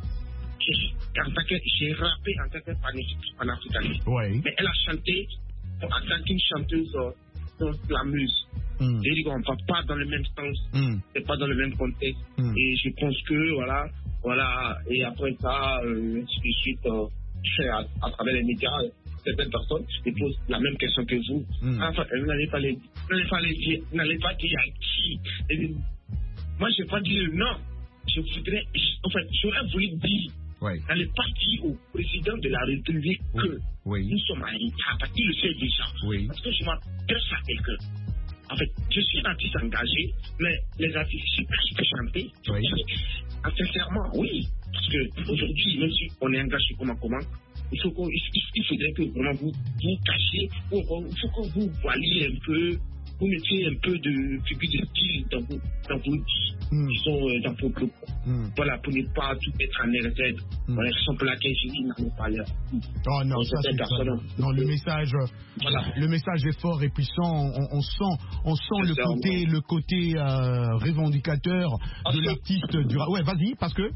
En tant que, j'ai rappé en tant qu'un panafricaniste. Ouais. Mais elle a chanté en tant qu'une chanteuse euh, flameuse. Mm. Et on ne va pas dans le même sens, mm. c'est pas dans le même contexte. Mm. Et je pense que, voilà, voilà, et après ça, euh, ainsi de suite, euh, à, à travers les médias, certaines personnes se posent la même question que vous. Mm. Enfin, vous n'allez pas les dire, vous n'allez pas dire à qui. Et, moi, je n'ai pas dit non. Je voudrais, enfin, j'aurais voulu dire, oui. N'allez pas dire au président de la République oui. que oui. nous sommes à l'État, parce qu'il le sait déjà. Oui. Parce que je m'adresse à quelqu'un. En fait, je suis un artiste engagé, mais les artistes, je peux chanter. Oui. Ah, sincèrement, oui. Parce qu'aujourd'hui, même si on est engagé comment comment, il, faut il, il faudrait que vraiment vous vous cachiez, il faut que vous voiliez un peu, vous mettiez un peu de figure de style dans vos, dans vos mm. qui sont euh, dans vos groupes. Mm. Voilà, pour ne pas tout mettre en R Z. Mm. Voilà, qui sont plaqués, je dis, n'en pas l'air.
Oh non, ça c'est ça. Non, le message, voilà. Le message est fort et puissant. On, on sent, on sent le côté, le côté euh, revendicateur parce de l'artiste du. Ouais, vas-y, parce que.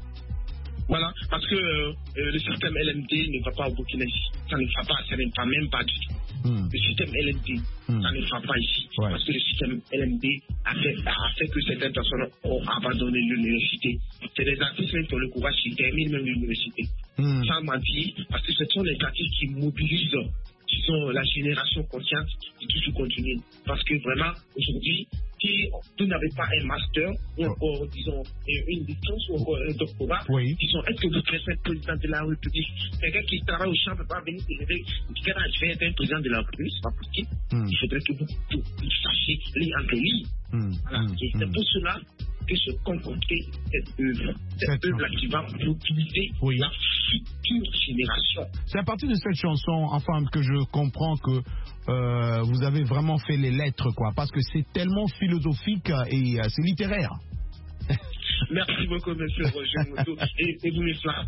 Voilà, parce que euh, le système L M D ne va pas au Burkina, ça ne va pas, ça ne va même pas du tout. Mm. Le système L M D, mm. ça ne va pas ici. Ouais. Parce que le système L M D a fait, a fait que certaines personnes ont abandonné l'université. C'est des artistes même qui ont le courage qui terminent même l'université. Mm. Sans mentir, parce que ce sont les artistes qui mobilisent, qui sont la génération consciente qui toujours continue. Parce que vraiment, aujourd'hui, si vous n'avez pas un master, ou encore, disons, une licence, ou encore un doctorat, oui. disons, est-ce que vous préférez être président de la République? Quelqu'un qui travaille au champ ne peut pas venir se lever, qui dit, je vais être un président de la République, c'est pas possible. Mm. Il faudrait que vous, vous, vous sachiez lire entre lignes. Mm. Voilà. Mm. Et c'est mm. pour cela que se concocter cette œuvre, cette œuvre-là qui va mobiliser oui. la future génération.
C'est à partir de cette chanson, enfin, que je comprends que euh, vous avez vraiment fait les lettres, quoi, parce que c'est tellement philosophique et euh, c'est littéraire.
Merci beaucoup, monsieur Roger Moto. Et, et vous me flattez.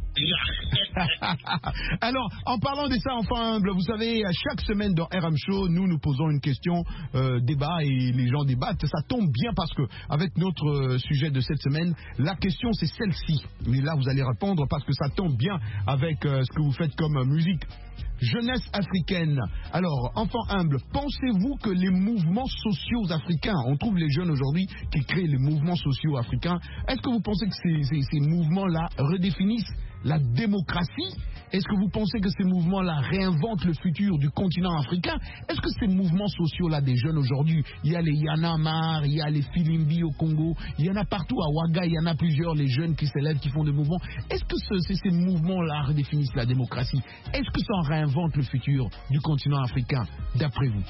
Alors, en parlant de ça, enfin, vous savez, chaque semaine dans R M Show, nous nous posons une question, euh, débat, et les gens débattent. Ça tombe bien parce que, avec notre euh, sujet de cette semaine, la question c'est celle-ci. Mais là, vous allez répondre parce que ça tombe bien avec euh, ce que vous faites comme euh, musique. Jeunesse africaine. Alors, enfants humbles, pensez-vous que les mouvements sociaux africains, on trouve les jeunes aujourd'hui qui créent les mouvements sociaux africains, est-ce que vous pensez que ces, ces, ces mouvements-là redéfinissent la démocratie? Est-ce que vous pensez que ces mouvements-là réinventent le futur du continent africain? Est-ce que ces mouvements sociaux-là des jeunes aujourd'hui, il y a les Yanamar, il y a les Filimbi au Congo, il y en a partout à Ouaga, il y en a plusieurs, les jeunes qui s'élèvent, qui font des mouvements. Est-ce que ce, ces mouvements-là redéfinissent la démocratie? Est-ce que ça réinvente le futur du continent africain, d'après vous?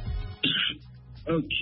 Ok.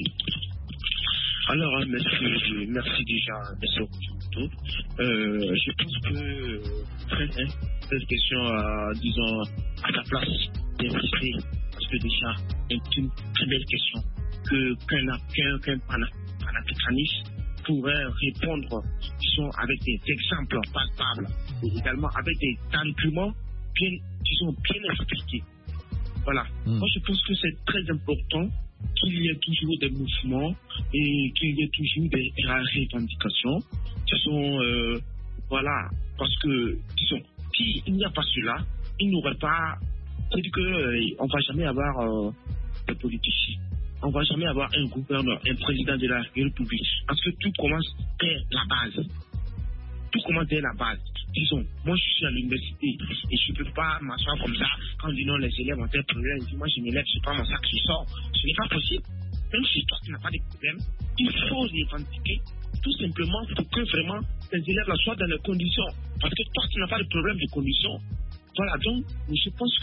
Alors, merci, merci déjà, monsieur Roger. Euh, je pense que très bien, cette question, euh, disons, à ta place d'insister, parce que déjà, c'est une très belle question que qu'un qu'un qu'un panafricaniste pourrait répondre, disons, avec des exemples palpables et également avec des arguments bien, disons, bien expliqués. Voilà. Mm. Moi, je pense que c'est très important qu'il y ait toujours des mouvements et qu'il y ait toujours des revendications qui sont, euh, voilà, parce que, disons, s'il n'y a pas cela, il n'y aurait pas, c'est-à-dire qu'on euh, ne va jamais avoir euh, des politiciens, on ne va jamais avoir un gouverneur, un président de la République, parce que tout commence dès la base. Tout commence dès la base. Disons, moi je suis à l'université et je ne peux pas m'asseoir comme ça quand on dit non, les élèves ont un problème. Je dis, moi je m'élève, je prends mon sac, je sors. Ce n'est pas possible. Même si toi tu n'as pas de problème, il faut les revendiquer tout simplement pour que vraiment les élèves soient dans les conditions. Parce que toi tu n'as pas de problème de conditions. Voilà, donc je pense que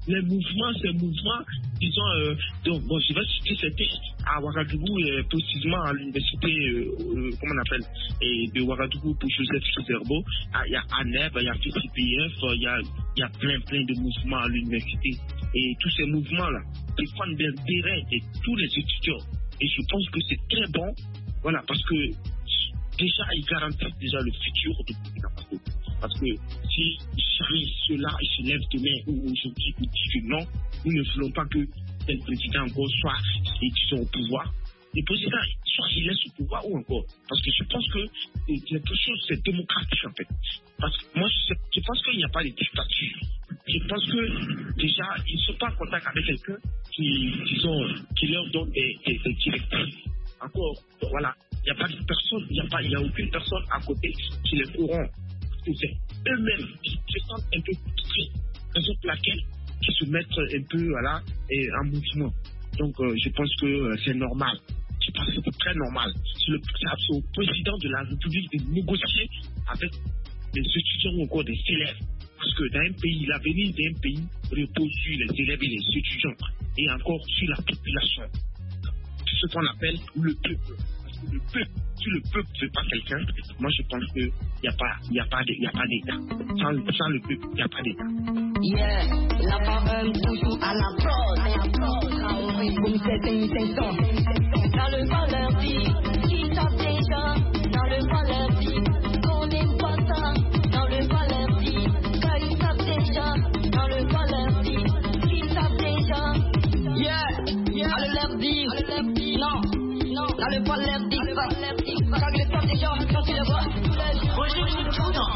les mouvements, ces mouvements, disons, euh, donc, bon, je vais citer c'était à Ouagadougou, et précisément à l'université, euh, euh, comment on appelle, et de Ouagadougou pour Joseph Kizerbo, il y a ANEB, il y a F C P F, il y a, il y a plein, plein de mouvements à l'université. Et tous ces mouvements-là défendent des intérêts de tous les étudiants. Et je pense que c'est très bon, voilà, parce que déjà, ils garantissent déjà le futur de Burkina Faso. Parce que si jamais ceux-là se lèvent demain ou aujourd'hui ou disent que non, nous ne voulons pas que tel président encore soit disons, au pouvoir. Le président, soit il laisse au pouvoir ou encore. Parce que je pense que quelque chose, c'est démocratique en fait. Parce que moi, je, je pense qu'il n'y a pas de dictature. Je pense que déjà, ils ne sont pas en contact avec quelqu'un qui, disons, qui leur donne des, des, des directives. Encore, voilà, il n'y a pas de personne, il n'y a pas, il n'y a aucune personne à côté qui les corrompt. C'est eux-mêmes qui se sentent un peu frustrés, raison pour laquelle qui se mettent un peu voilà, et en mouvement. Donc euh, je pense que euh, c'est normal. Je pense que c'est très normal. C'est, le, c'est au président de la République de négocier avec les étudiants ou encore des élèves. Parce que dans un pays, l'avenir d'un pays repose sur les élèves et les étudiants. Et encore sur la population. C'est ce qu'on appelle le peuple. Le peuple, si le peuple ne veut pas quelqu'un, moi je pense qu'il n'y a pas, il y a pas, de, il y a pas d'État. Sans, sans le peuple, il n'y a pas d'État.
Yeah, la femme toujours à la prod. Comme c'est une intention. Dans le vent leur dit, qui savent déjà. Dans le vent leur dit, qu'on n'aime pas ça. Dans le vent leur dit, car ils savent déjà. Dans le vent leur dit, qui savent déjà. Yeah, yeah, allez leur dire, non. Dans le poil l'air dit pas, quand les femmes des gens, quand tu les vois, bonjour, je suis dans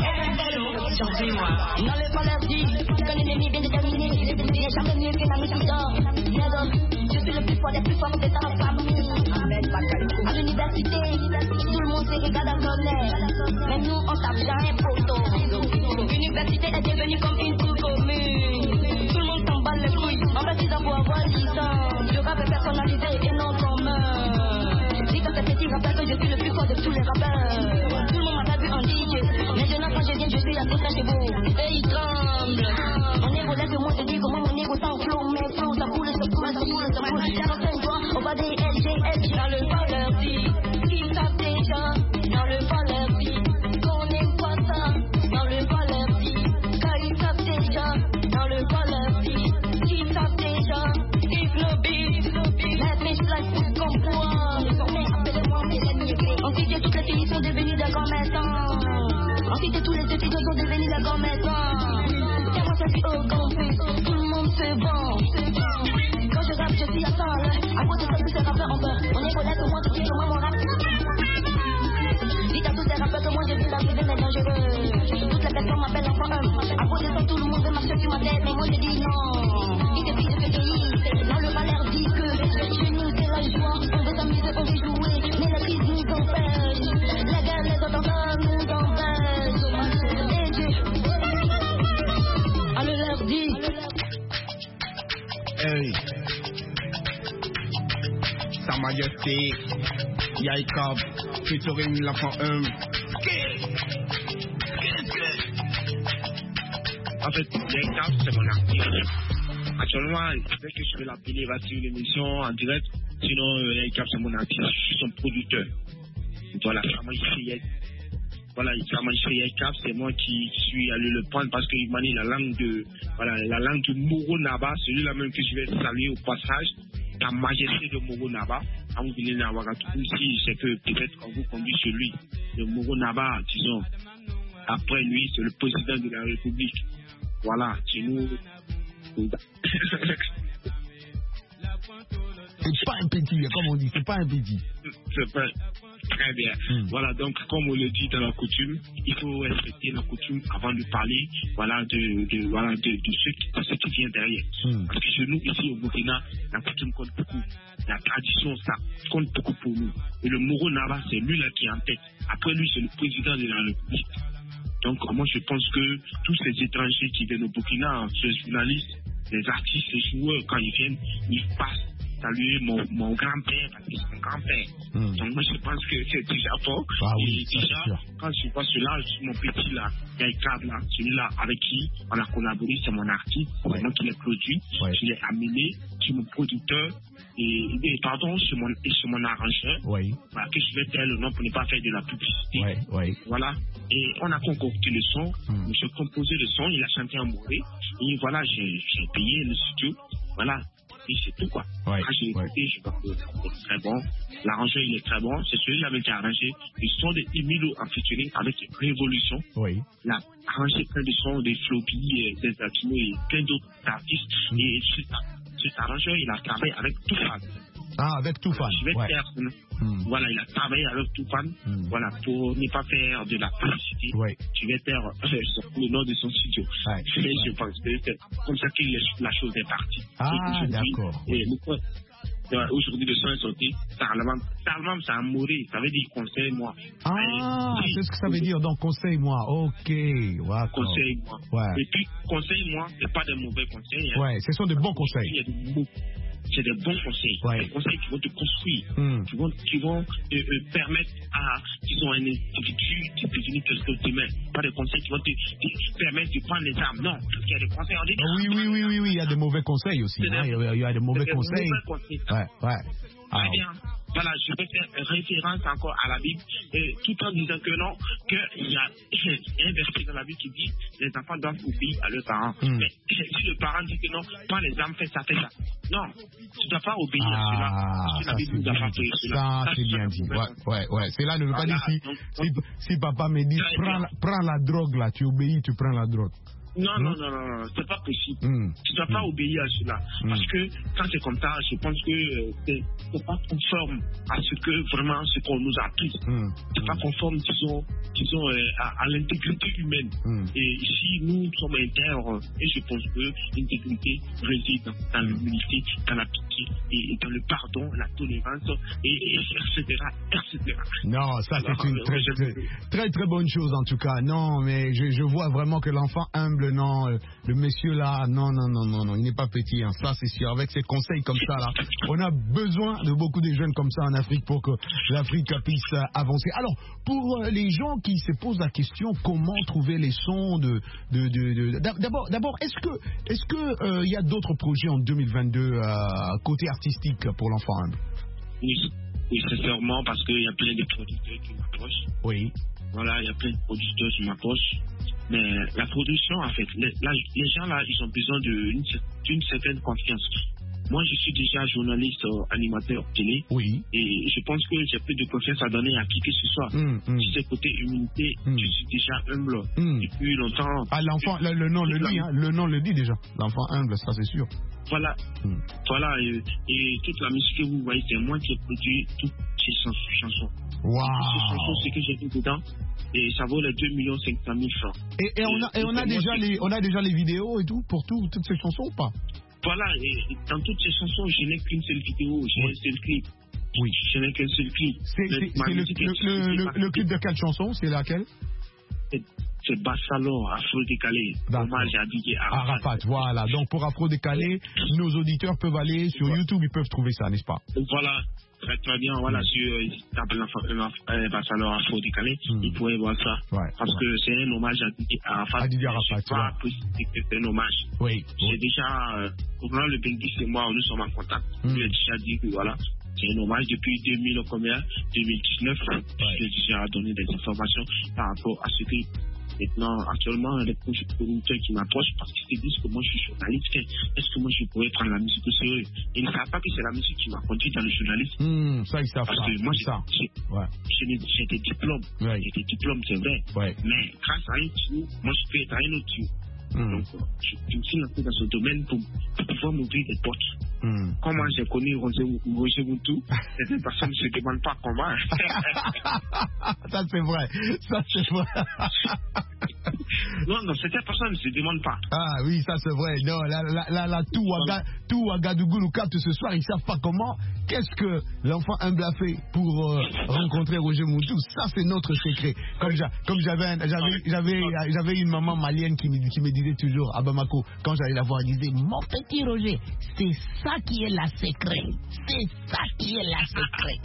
dans le poil l'air dit, quand l'ennemi bien déterminé, il est jamais mieux que l'ami qui dort. Je suis le plus fort des plus forts de ta famille. À l'université, tout le monde se regarde à connaître, mais nous on tape jamais poteau. L'université est devenue comme une cour commune. Tout le monde s'en bat les couilles, en fait ils en vont avoir licence. Le rap est personnalisé et non commun. Ces petits rappeurs que je suis le plus fort de tous les rappeurs. Tout le monde m'a pas vu en D J. Maintenant quand je viens, je suis la tête chez vous. Et ils tremblent. Mon ego laisse moi te dire comment mon ego s'enflamme. Mes flots, ça coule, ça coule, ça coule, ça coule. quarante-cinq doigts, on va des L G L. Dans le bas leur dit, qu'ils savent déjà. Dans le bas leur dit, qu'on n'aime pas ça. Dans le bas leur dit, car ils savent déjà. Dans le bas leur dit, qu'ils savent déjà. If no beat, let me slide pour comprendre. Ensuite, toutes les filles sont devenues des commettants. Ensuite, tous les étudiants sont devenus des commettants. Et moi, je suis au campus, tout le monde se vend. Quand je rappe, je suis à salle. À cause de ça, tous ces rappeurs ont peur. On est collègues, moi, tu dis que moi, mon rap. Dites à tous ces rappeurs que moi, je vis la vie mais dangereuse. Toutes les personnes m'appellent enfant homme. À cause de ça, tout le monde veut marcher sur ma tête, mais moi, je dis non. Il suffit de faire pays. Dans le malheur dit que chez nous, c'est la joie. On veut s'amuser, on veut jouer. Mais la crise nous empêche. La guerre, les attentats nous empêchent. Et Dieu, allez leur dit.
Hey, Sa Majesté, Yaïkab, featuring l'enfant un.
En fait, Yaïkab, c'est mon artiste. Actuellement, peut-être que je vais l'appeler, il va sur l'émission en direct. Sinon, euh, Yaïkab, c'est mon artiste, je suis son producteur. Voilà, voilà, Yaïkab, c'est moi qui suis allé le prendre parce qu'il manie la langue de, voilà, la langue de Moro Naba, celui-là même que je vais saluer au passage, la majesté de Moro Naba. Quand vous venez à Ouagadougou ici, c'est que peut-être quand vous conduisez celui de Moro Naba, disons, après lui, c'est le président de la République. Voilà, chez nous.
C'est pas un petit, comme on dit, c'est pas un petit.
C'est pas très bien. Mm. Voilà, donc comme on le dit dans la coutume, il faut respecter la coutume avant de parler, voilà, de, de voilà, de, de, ce, qui, de ce qui vient derrière. Mm. Parce que chez nous, ici au Burkina, la coutume compte beaucoup. La tradition, ça compte beaucoup pour nous. Et le Moro Naba, c'est lui là qui est en tête. Après lui, c'est le président de la République. Donc moi, je pense que tous ces étrangers qui viennent au Burkina, ces journalistes, les artistes, les joueurs, quand ils viennent, ils passent saluer mon, mon grand-père, parce que c'est mon grand-père. Mm. Donc moi je pense que c'est déjà fort.
Ah,
et
oui,
déjà, quand je vois cela, mon petit là, Gaïkab là, celui-là avec qui on a collaboré, c'est mon artiste, c'est ouais. moi qui l'ai produit, ouais. je l'ai amené, c'est mon producteur, et, et pardon, c'est mon, mon arrangeur,
oui.
voilà, que je vais faire le nom pour ne pas faire de la publicité.
Oui, oui.
Voilà. Et on a concocté le son, mm. j'ai composé le son, il a chanté en mauvais, et voilà, j'ai payé le studio, voilà. Et c'est tout quoi.
Ouais,
Quand j'ai écouté,
ouais.
je pense que c'est très bon. L'arrangeur il est très bon. C'est celui-là qui a arrangé le son de Emilio en featuring avec Révolution.
Oui.
Il a arrangé plein de sons, des Floppy, des Latino et plein d'autres artistes. Mm. Et cet arrangeur, il a travaillé avec Toufan.
Ah, avec Toufan.
Je vais
ouais.
faire. Mm. Voilà, il a travaillé avec Toufan. Mm. Voilà, pour ne pas faire de la publicité.
Ouais.
Je vais faire euh, le nom de son studio.
Ouais.
Et ouais. je pense que c'est comme ça que la chose est partie.
Ah, d'accord.
Et aujourd'hui, le son est sorti. Sarlamam, Sarlamam, c'est un moré. Ça veut dire conseille-moi.
Ah, c'est ce que ça veut dire. Donc, conseille-moi. Ok. Wow.
Conseille-moi.
Ouais.
Et puis, conseille-moi, c'est pas de mauvais conseils. Hein.
Ouais, ce sont de bons conseils.
Il y a de bons. C'est des bons conseils,
ouais.
des conseils qui vont te construire,
mm.
qui vont, qui vont te euh, permettre à, disons, un individu de devenir quelque chose de même. Pas des conseils qui vont te, te permettre de prendre les armes, non. Parce qu'il y a des conseils, on dit.
Oui, oui, oui, oui, oui, il y a des mauvais conseils aussi. Hein.
Des,
il, y a, il y a des mauvais
des
conseils.
Mauvais conseils.
Ouais, ouais.
Très ah, bien. Voilà, je vais faire référence encore à la Bible, et tout en disant que non, qu'il y a un verset dans la Bible qui dit les enfants doivent obéir à leurs parents. Mm. Mais si le parent dit que non, pas les âmes, fais ça, fais ça. Non, tu ne dois pas obéir
ah,
à cela. Parce que la Bible nous a pas fait cela.
Ça, ça c'est bien dit. Ouais, ouais, ouais. C'est là, ne veut pas dire si, si, si papa me dit prends la, prends la drogue là, tu obéis, tu prends la drogue.
Non,
mmh.
non, non, non, non, c'est pas possible.
Mmh.
Tu ne dois pas mmh. obéir à cela. Mmh. Parce que quand c'est comme ça, je pense que euh, c'est, c'est pas conforme à ce que vraiment, ce qu'on nous a appris. Mmh. C'est pas conforme, disons, disons euh, à, à l'intégrité humaine. Mmh. Et ici, nous sommes intègres et je pense que l'intégrité réside dans, dans l'humilité, dans la pitié et, et dans le pardon, la tolérance, et, et et cetera, et cetera.
Non, ça
alors,
c'est une très, très, très, très bonne chose en tout cas. Non, mais je, je vois vraiment que l'enfant humble, non, euh, le monsieur là, non, non, non, non, non, il n'est pas petit, hein, ça c'est sûr. Avec ses conseils comme ça là, on a besoin de beaucoup de jeunes comme ça en Afrique pour que l'Afrique puisse euh, avancer. Alors, pour euh, les gens qui se posent la question, comment trouver les sons de, de, de, de d'abord, d'abord, est-ce que, est-ce que euh, il y a d'autres projets en deux mille vingt-deux euh, côté artistique pour l'enfant humble?
Oui, oui, sincèrement, parce qu'il y a plein de producteurs qui m'approchent.
Oui.
Voilà, il y a plein de producteurs qui m'approchent. Mais la production, en fait, les, là, les gens là, ils ont besoin d'une d'une certaine confiance. Moi, je suis déjà journaliste, euh, animateur télé.
Oui.
Et je pense que j'ai plus de confiance à donner à qui que ce soit.
Mm, mm.
Si c'est côté humilité,
mm.
je suis déjà humble
mm.
depuis longtemps.
Ah, l'enfant, le, le nom le dit, hein, le nom le dit déjà. L'enfant humble, ça c'est sûr.
Voilà. Mm. Voilà. Et, et toute la musique que vous voyez, c'est moi qui ai produit toutes ces chansons.
Wow.
Toutes ces chansons, c'est que j'ai mis dedans. Et ça vaut les deux millions cinq cent mille francs.
Et, et, on a, et, et on, a déjà les, on a déjà les vidéos et tout pour tout, toutes ces chansons ou pas?
Voilà, et dans toutes ces chansons, je n'ai qu'une seule vidéo, j'ai oui. un seul clip.
Oui.
Je n'ai qu'un seul clip.
C'est le, le, le, le, le clip de quelle chanson? C'est laquelle?
C'est Bassalon, Afro Décalé. Hommage à Didier Arafat.
Arafat, voilà. Donc pour Afro Décalé, nos auditeurs peuvent aller sur voilà. YouTube, ils peuvent trouver ça, n'est-ce pas?
Voilà. Très très bien, voilà, sur euh, Bassalon Afro Décalé, mm. ils pourraient voir ça.
Ouais,
parce
ouais.
que c'est un hommage à Didier Arafat.
À Didier Arafat,
c'est pas possible que c'est un hommage.
Oui.
J'ai
oui.
déjà, euh, au grand le Benguis et moi, nous sommes en contact.
Mm.
J'ai déjà dit que voilà, c'est un hommage depuis deux mille combien, deux mille dix-neuf. Ouais. J'ai déjà donné des informations par rapport à ce que maintenant, actuellement, les producteurs qui m'approchent parce qu'ils se disent que moi je suis journaliste, est-ce que moi je pourrais prendre la musique au sérieux? Ils ne savent pas que c'est la musique qui m'a conduit dans le journalisme.
Mmh, ça, ils savent
parce
pas.
que moi,
ça.
j'ai,
ouais.
j'ai, j'ai des diplômes.
Ouais.
J'ai des diplômes, c'est vrai.
Ouais.
Mais grâce à un tuyau, moi je peux être à un autre tuyau. Mmh. Donc, je, je me suis lancé dans ce domaine pour, pour pouvoir m'ouvrir des portes. Mmh. Comment j'ai connu Roger, Roger Moutou? Certaines personnes ne se demandent pas comment.
Ça, c'est vrai. Ça, c'est vrai.
Non, non, cette personne ne se demande pas.
Ah oui, ça c'est vrai. Non, là, là, là, là tout, Ouaga, tout Ouagadougou nous capte ce soir, ils ne savent pas comment. Qu'est-ce que l'enfant humble a fait pour euh, rencontrer Roger Moutou? Ça c'est notre secret. Comme j'a, comme j'avais, j'avais, j'avais, j'avais une maman malienne qui me, qui me disait toujours à Bamako, quand j'allais la voir, elle disait, mon petit Roger, c'est ça qui est la secret. C'est ça qui est la secret.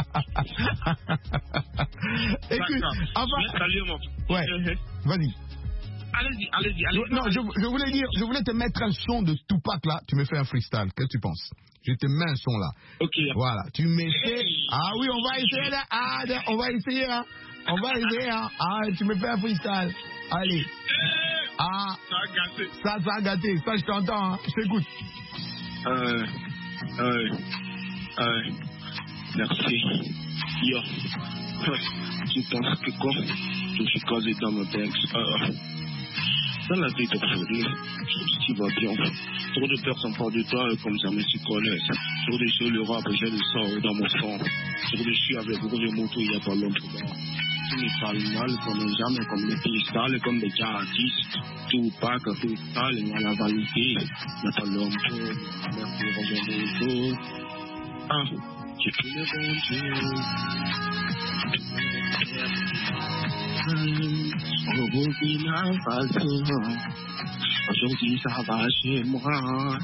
Écoute, enfin...
Salut, mon...
Ouais, vas-y.
Allez-y, allez-y, allez-y.
Non, je, je voulais dire, je voulais te mettre un son de Tupac là. Tu me fais un freestyle. Qu'est-ce que tu penses? Je te mets un son là.
Ok.
Voilà. Tu me fais. Ah oui, on va essayer là. Ah, on va essayer là. On va essayer hein. Ah, tu me fais un freestyle. Allez. Ah.
Ça a gâté.
Ça, ça a gâté. Ça, je t'entends. Hein. Je t'écoute.
Euh. Euh. Euh. Merci. Yo. Tu penses que quoi? Je suis causé dans mon texte. Euh. Dans la vie d'aujourd'hui, tu vas bien. Trop de personnes parlent de toi comme ça, mais tu connais. Trop de choses, le rap, j'ai le sang dans mon sang. Trop de choses avec Roger Moutou, il n'y a pas longtemps. Tu me parles mal comme jamais, comme les piédestals, comme des artistes. Tout pas que tout ça, il y a la validité. Il n'y a pas longtemps. Merci Roger Moutou. Ah, j'ai pris le bon Dieu. Au Burkina Faso, aujourd'hui ça va chez moi.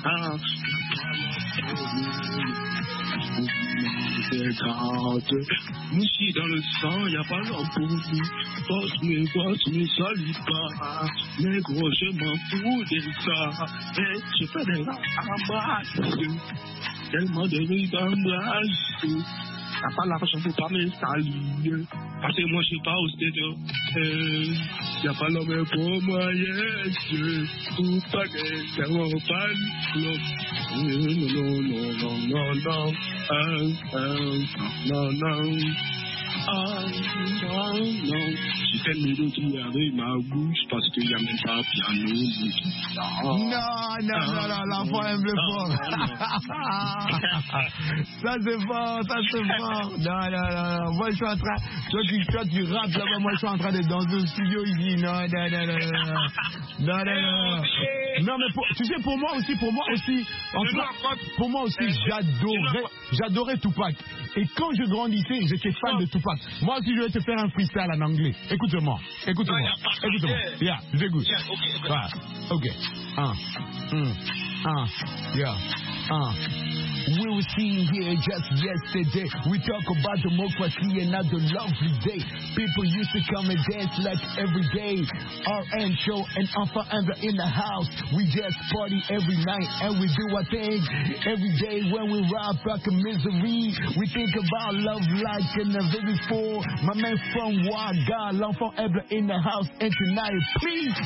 Nous sommes dans le sang, y a pas l'homme pour nous. Boss me, boss me, salut pas. Mais gros, je m'en fous de ça. Et je fais des embrasses. Tellement de rues d'embrasses. T'as pas l'argent pour pas m'installer. Parce que moi je suis pas au studio. Eh, y'a pas l'homme pour moi, yes. Tout pas que c'est mon fan club. Non, non, non, non, non. Ah, ah, non, non. Ah, non, non. J'ai fait une mélodie avec ma bouche parce qu'il n'y a même pas piano.
Non, non, non, non, l'enfant aime le fort. Ça c'est fort, ça c'est fort. Non, non, non, non. Moi je suis en train, toi tu, toi, tu rappes là-bas, moi je suis en train d'être dans un studio ici. Non, non, non, non, non. Non, non, non. Non, mais pour, tu sais, pour moi aussi, pour moi aussi, en tout cas, pour moi aussi, j'adorais, j'adorais Tupac. Et quand je grandissais, j'étais fan de Tupac. Moi aussi, je vais te faire un freestyle en anglais. Écoute-moi, écoute-moi, écoute-moi. Yeah, j'écoute. Voilà, ok. Un, un, un, yeah, un. We were seen here just yesterday. We talk about democracy and another lovely day. People used to come and dance like every day. R N show and Enfant Humble in the house. We just party every night and we do our thing. Every day when we rap like a misery. We think about love like in the very four. My man from Ouaga, l'Enfant Humble in the house. And tonight, please.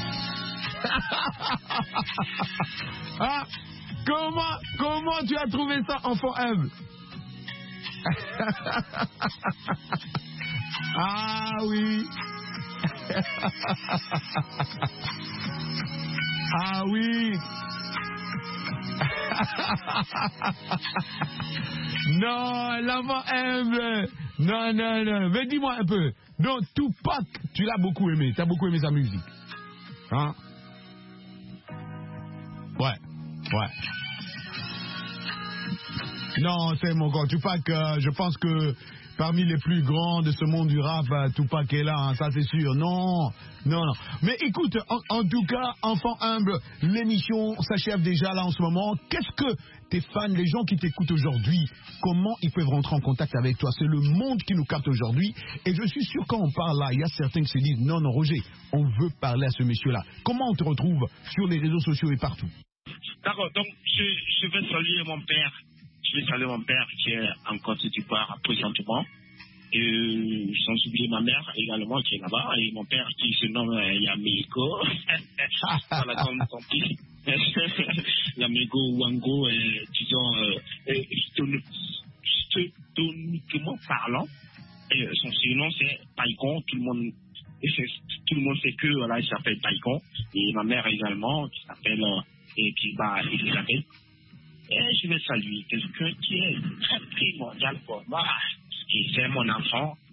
Ah, comment, comment tu as trouvé ça, Enfant Humble? Ah oui. Ah oui. Non, l'Enfant Humble. Non, non, non. Mais dis-moi un peu. Donc, Tupac, tu l'as beaucoup aimé. Tu as beaucoup aimé sa musique. Hein? Ouais. Ouais. Non, c'est mon gars. Tupac, euh, je pense que parmi les plus grands de ce monde du rap, euh, Tupac est là, hein, ça c'est sûr. Non, non, non. Mais écoute, en, en tout cas, Enfant Humble, l'émission s'achève déjà là en ce moment. Qu'est-ce que tes fans, les gens qui t'écoutent aujourd'hui, comment ils peuvent rentrer en contact avec toi? C'est le monde qui nous capte aujourd'hui. Et je suis sûr quand on parle là, il y a certains qui se disent, non, non, Roger, on veut parler à ce monsieur-là. Comment on te retrouve sur les réseaux sociaux et partout?
D'accord, donc je, je vais saluer mon père. Je vais saluer mon père qui est en Côte d'Ivoire présentement. Et sans oublier ma mère également qui est là-bas. Et mon père qui se nomme euh, Yamego. Voilà, comme ton fils. Yamego Wango, et, disons, euh, historiquement parlant. Et son surnom c'est Païkon. Tout le monde. Et tout le monde sait que voilà, il s'appelle Païkon. Et ma mère également qui s'appelle euh, et puis bah Elisabeth. Et je vais saluer quelqu'un qui est très primordial pour moi. Et c'est mon enfant,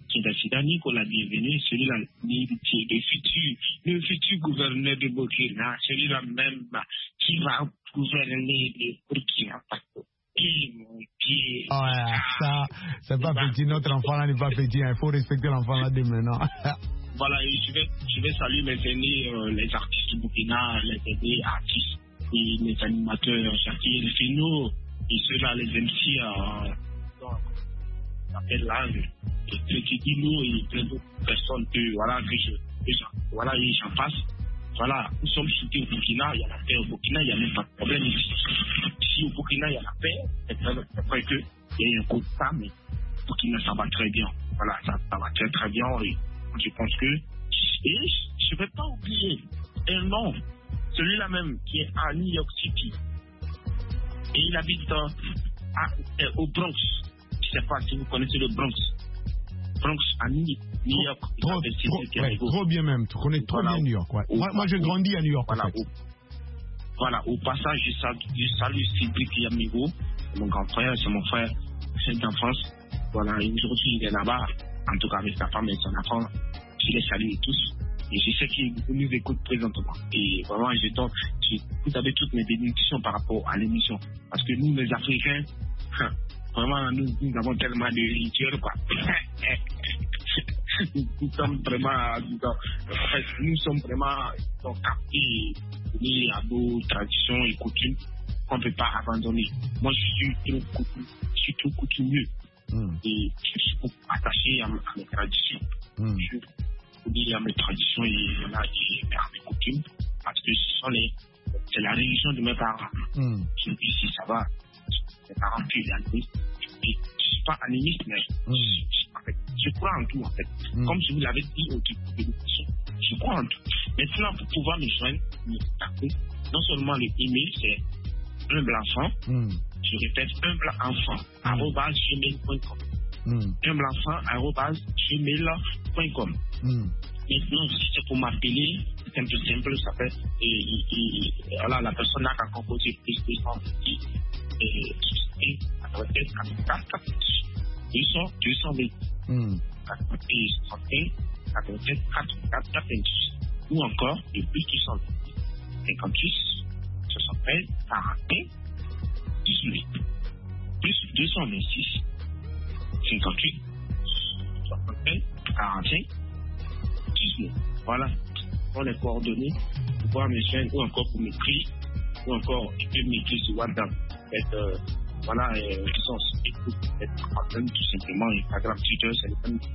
Kinda Sidani, qu'on l'a bienvenu, celui-là, le futur, le futur gouverneur de Burkina, celui-là même qui va gouverner le Burkina Faso. Et mon Dieu.
Oh, ouais, ça, c'est pas petit, notre enfant là n'est pas petit, il faut respecter l'enfant là dès maintenant.
Voilà, et je vais, je vais saluer mes aînés, euh, les artistes du Burkina, les aînés artistes et les animateurs, Jackie, les finaux, et ceux-là, les M C, euh, appelle là, et Petit Dino et plein d'autres personnes que, voilà, que je, que je, voilà, et j'en passe. Voilà, nous sommes soudés au Burkina, il y a la paix au Burkina, il n'y a même pas de problème ici. Si au Burkina, il y a la paix, c'est vrai qu'il y a un coup de ça, mais au Burkina, ça va très bien. Voilà, ça, ça va très très bien et je pense que. Et je ne vais pas oublier un nom, celui-là même qui est à New York City. Et il habite dans, à, au Bronx. Je ne sais pas si vous connaissez le Bronx. Bronx à New York.
Trop, trop, trop, ouais, trop bien même. Tu connais trop
voilà,
bien New York. Ouais.
Au,
moi, moi j'ai grandi à New York.
Voilà,
en fait.
au, voilà, au passage, je salue, je salue Cédric Yamigo, mon grand frère, c'est mon frère d'enfance. Voilà, et aujourd'hui il est là-bas, en tout cas avec sa femme et son enfant. Je les salue tous. Et je sais qu'ils nous écoutent présentement. Et vraiment, je donne, je, vous avez toutes mes bénédictions par rapport à l'émission. Parce que nous, les Africains, vraiment, nous, nous avons tellement de rituels, quoi. Nous sommes vraiment, en fait, nous sommes vraiment captés liés à nos traditions et coutumes qu'on ne peut pas abandonner. Moi, je suis trop coutumier. Je suis trop coutumier. Mm. Et je suis beaucoup attaché à, à mes traditions. Mm. Je suis lié à mes traditions et, voilà, et à mes coutumes parce que ce sont les, c'est la religion de mes parents. Mm. Je dis si ça va, mes parents sont animistes. Et je ne suis pas animiste, mais mm. je, en fait, je crois en tout en fait. Mm. Comme je vous l'avais dit au début de l'émission, je crois en tout. Maintenant, pour pouvoir me joindre, me taper, non seulement le email, c'est humble enfant, mm. je répète, humble enfant, mm. arobase gmail point com. Mm. humble enfant, arobase gmail point com. Mm. Maintenant, si c'est pour m'appeler, c'est un peu simple, ça fait, et, et, et voilà, la personne n'a qu'à composer plus de cent dix, et quatre-vingt-quinze, quatre-vingt-quatre, deux cents, deux cent vingt, quatre-vingt-quinze, quatre-vingt-quinze, quatre-vingt-quatre, quatre-vingt-dix, ou encore, le plus deux cent vingt, cinquante-huit, soixante-treize, quarante-et un, dix-huit, plus deux cent vingt-six, cinquante-huit, soixante-treize, quarante-et un, dix-neuf. Voilà, pour les coordonnées, pour pouvoir me joindre ou encore pour m'écrire, ou encore, je peux m'écrire sur WhatsApp. Être, euh, voilà, euh, sans écoute, être même tout simplement, Instagram, Twitter, c'est le même.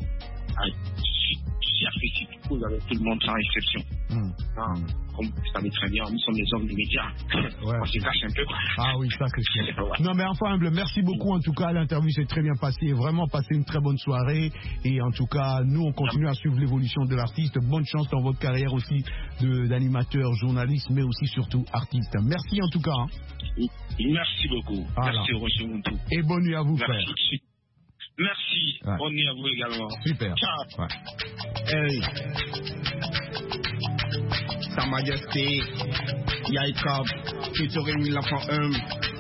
Je suis, je suis accessible pour vous avec tout le monde sans exception. Mm. Non, mm. Comme vous savez très bien, nous sommes les hommes des médias. Ouais. On se cache un peu.
Ah oui, ça c'est sûr. Ouais. Non mais enfin, Humble, merci beaucoup en tout cas. L'interview s'est très bien passée. Vraiment passé une très bonne soirée. Et en tout cas, nous on continue à suivre l'évolution de l'artiste. Bonne chance dans votre carrière aussi d'animateur, journaliste, mais aussi surtout artiste. Merci en tout cas. Hein.
Merci beaucoup. Voilà. Merci Roger Muntu.
Et bonne nuit à vous,
merci.
Frère.
Merci. Ouais. Bonne nuit à vous également.
Super.
Ciao.
Ouais. Hey. Sa Majesté, Yaikab, featuring l'enfant homme.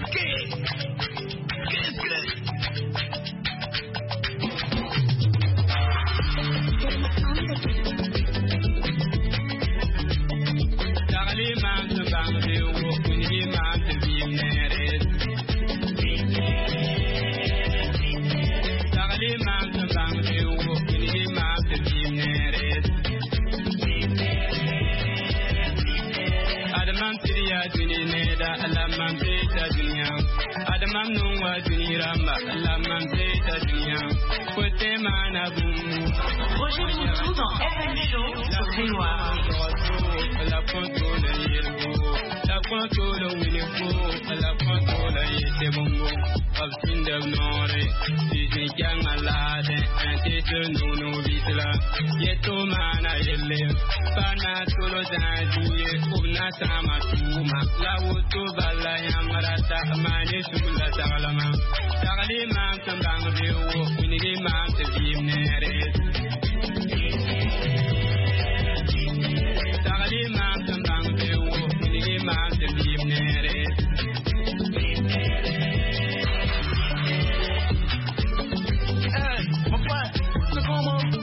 Roger Muntu dans R M Show sur Grinoire.
La contrôle la contrôle la contrôle est bon. Absin de Nore, Disney Gang Alade, un titre nous nous vitla. Yeto mana yelle, Pana Tolo Zanji, Ubna Sama Tuma, La Wutu Bala Yamarata, Mani Sula Talama, Tali Mam Tambang View, Winnie Mam to Vimnere. Tali Mam Tambang View, Winnie Mam to Vimnere. Hey, my friend, look on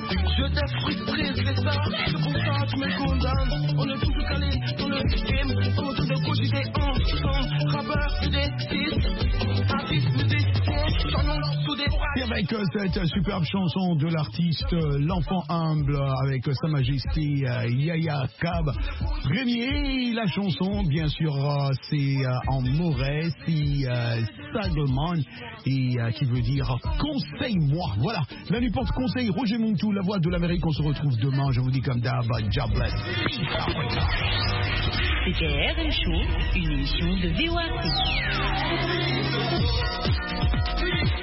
tu me condamnes. On est tous calés dans le game. Autour de cogiter ensemble. Rappeur, musicien, artiste, musicien. Chantons soudés.
Et avec euh, cette superbe chanson de l'artiste euh, L'Enfant Humble, avec euh, Sa Majesté euh, Yaya Cab. Premier, la chanson, bien sûr, euh, c'est euh, en Moré, c'est euh, Sagleman, et euh, qui veut dire conseille-moi. Voilà, la nuit porte conseil. Roger Montou, la voix de l'Amérique. On se retrouve demain. Je vous dis comme d'hab, God bless.
C'était R M Show, une émission de V O A C.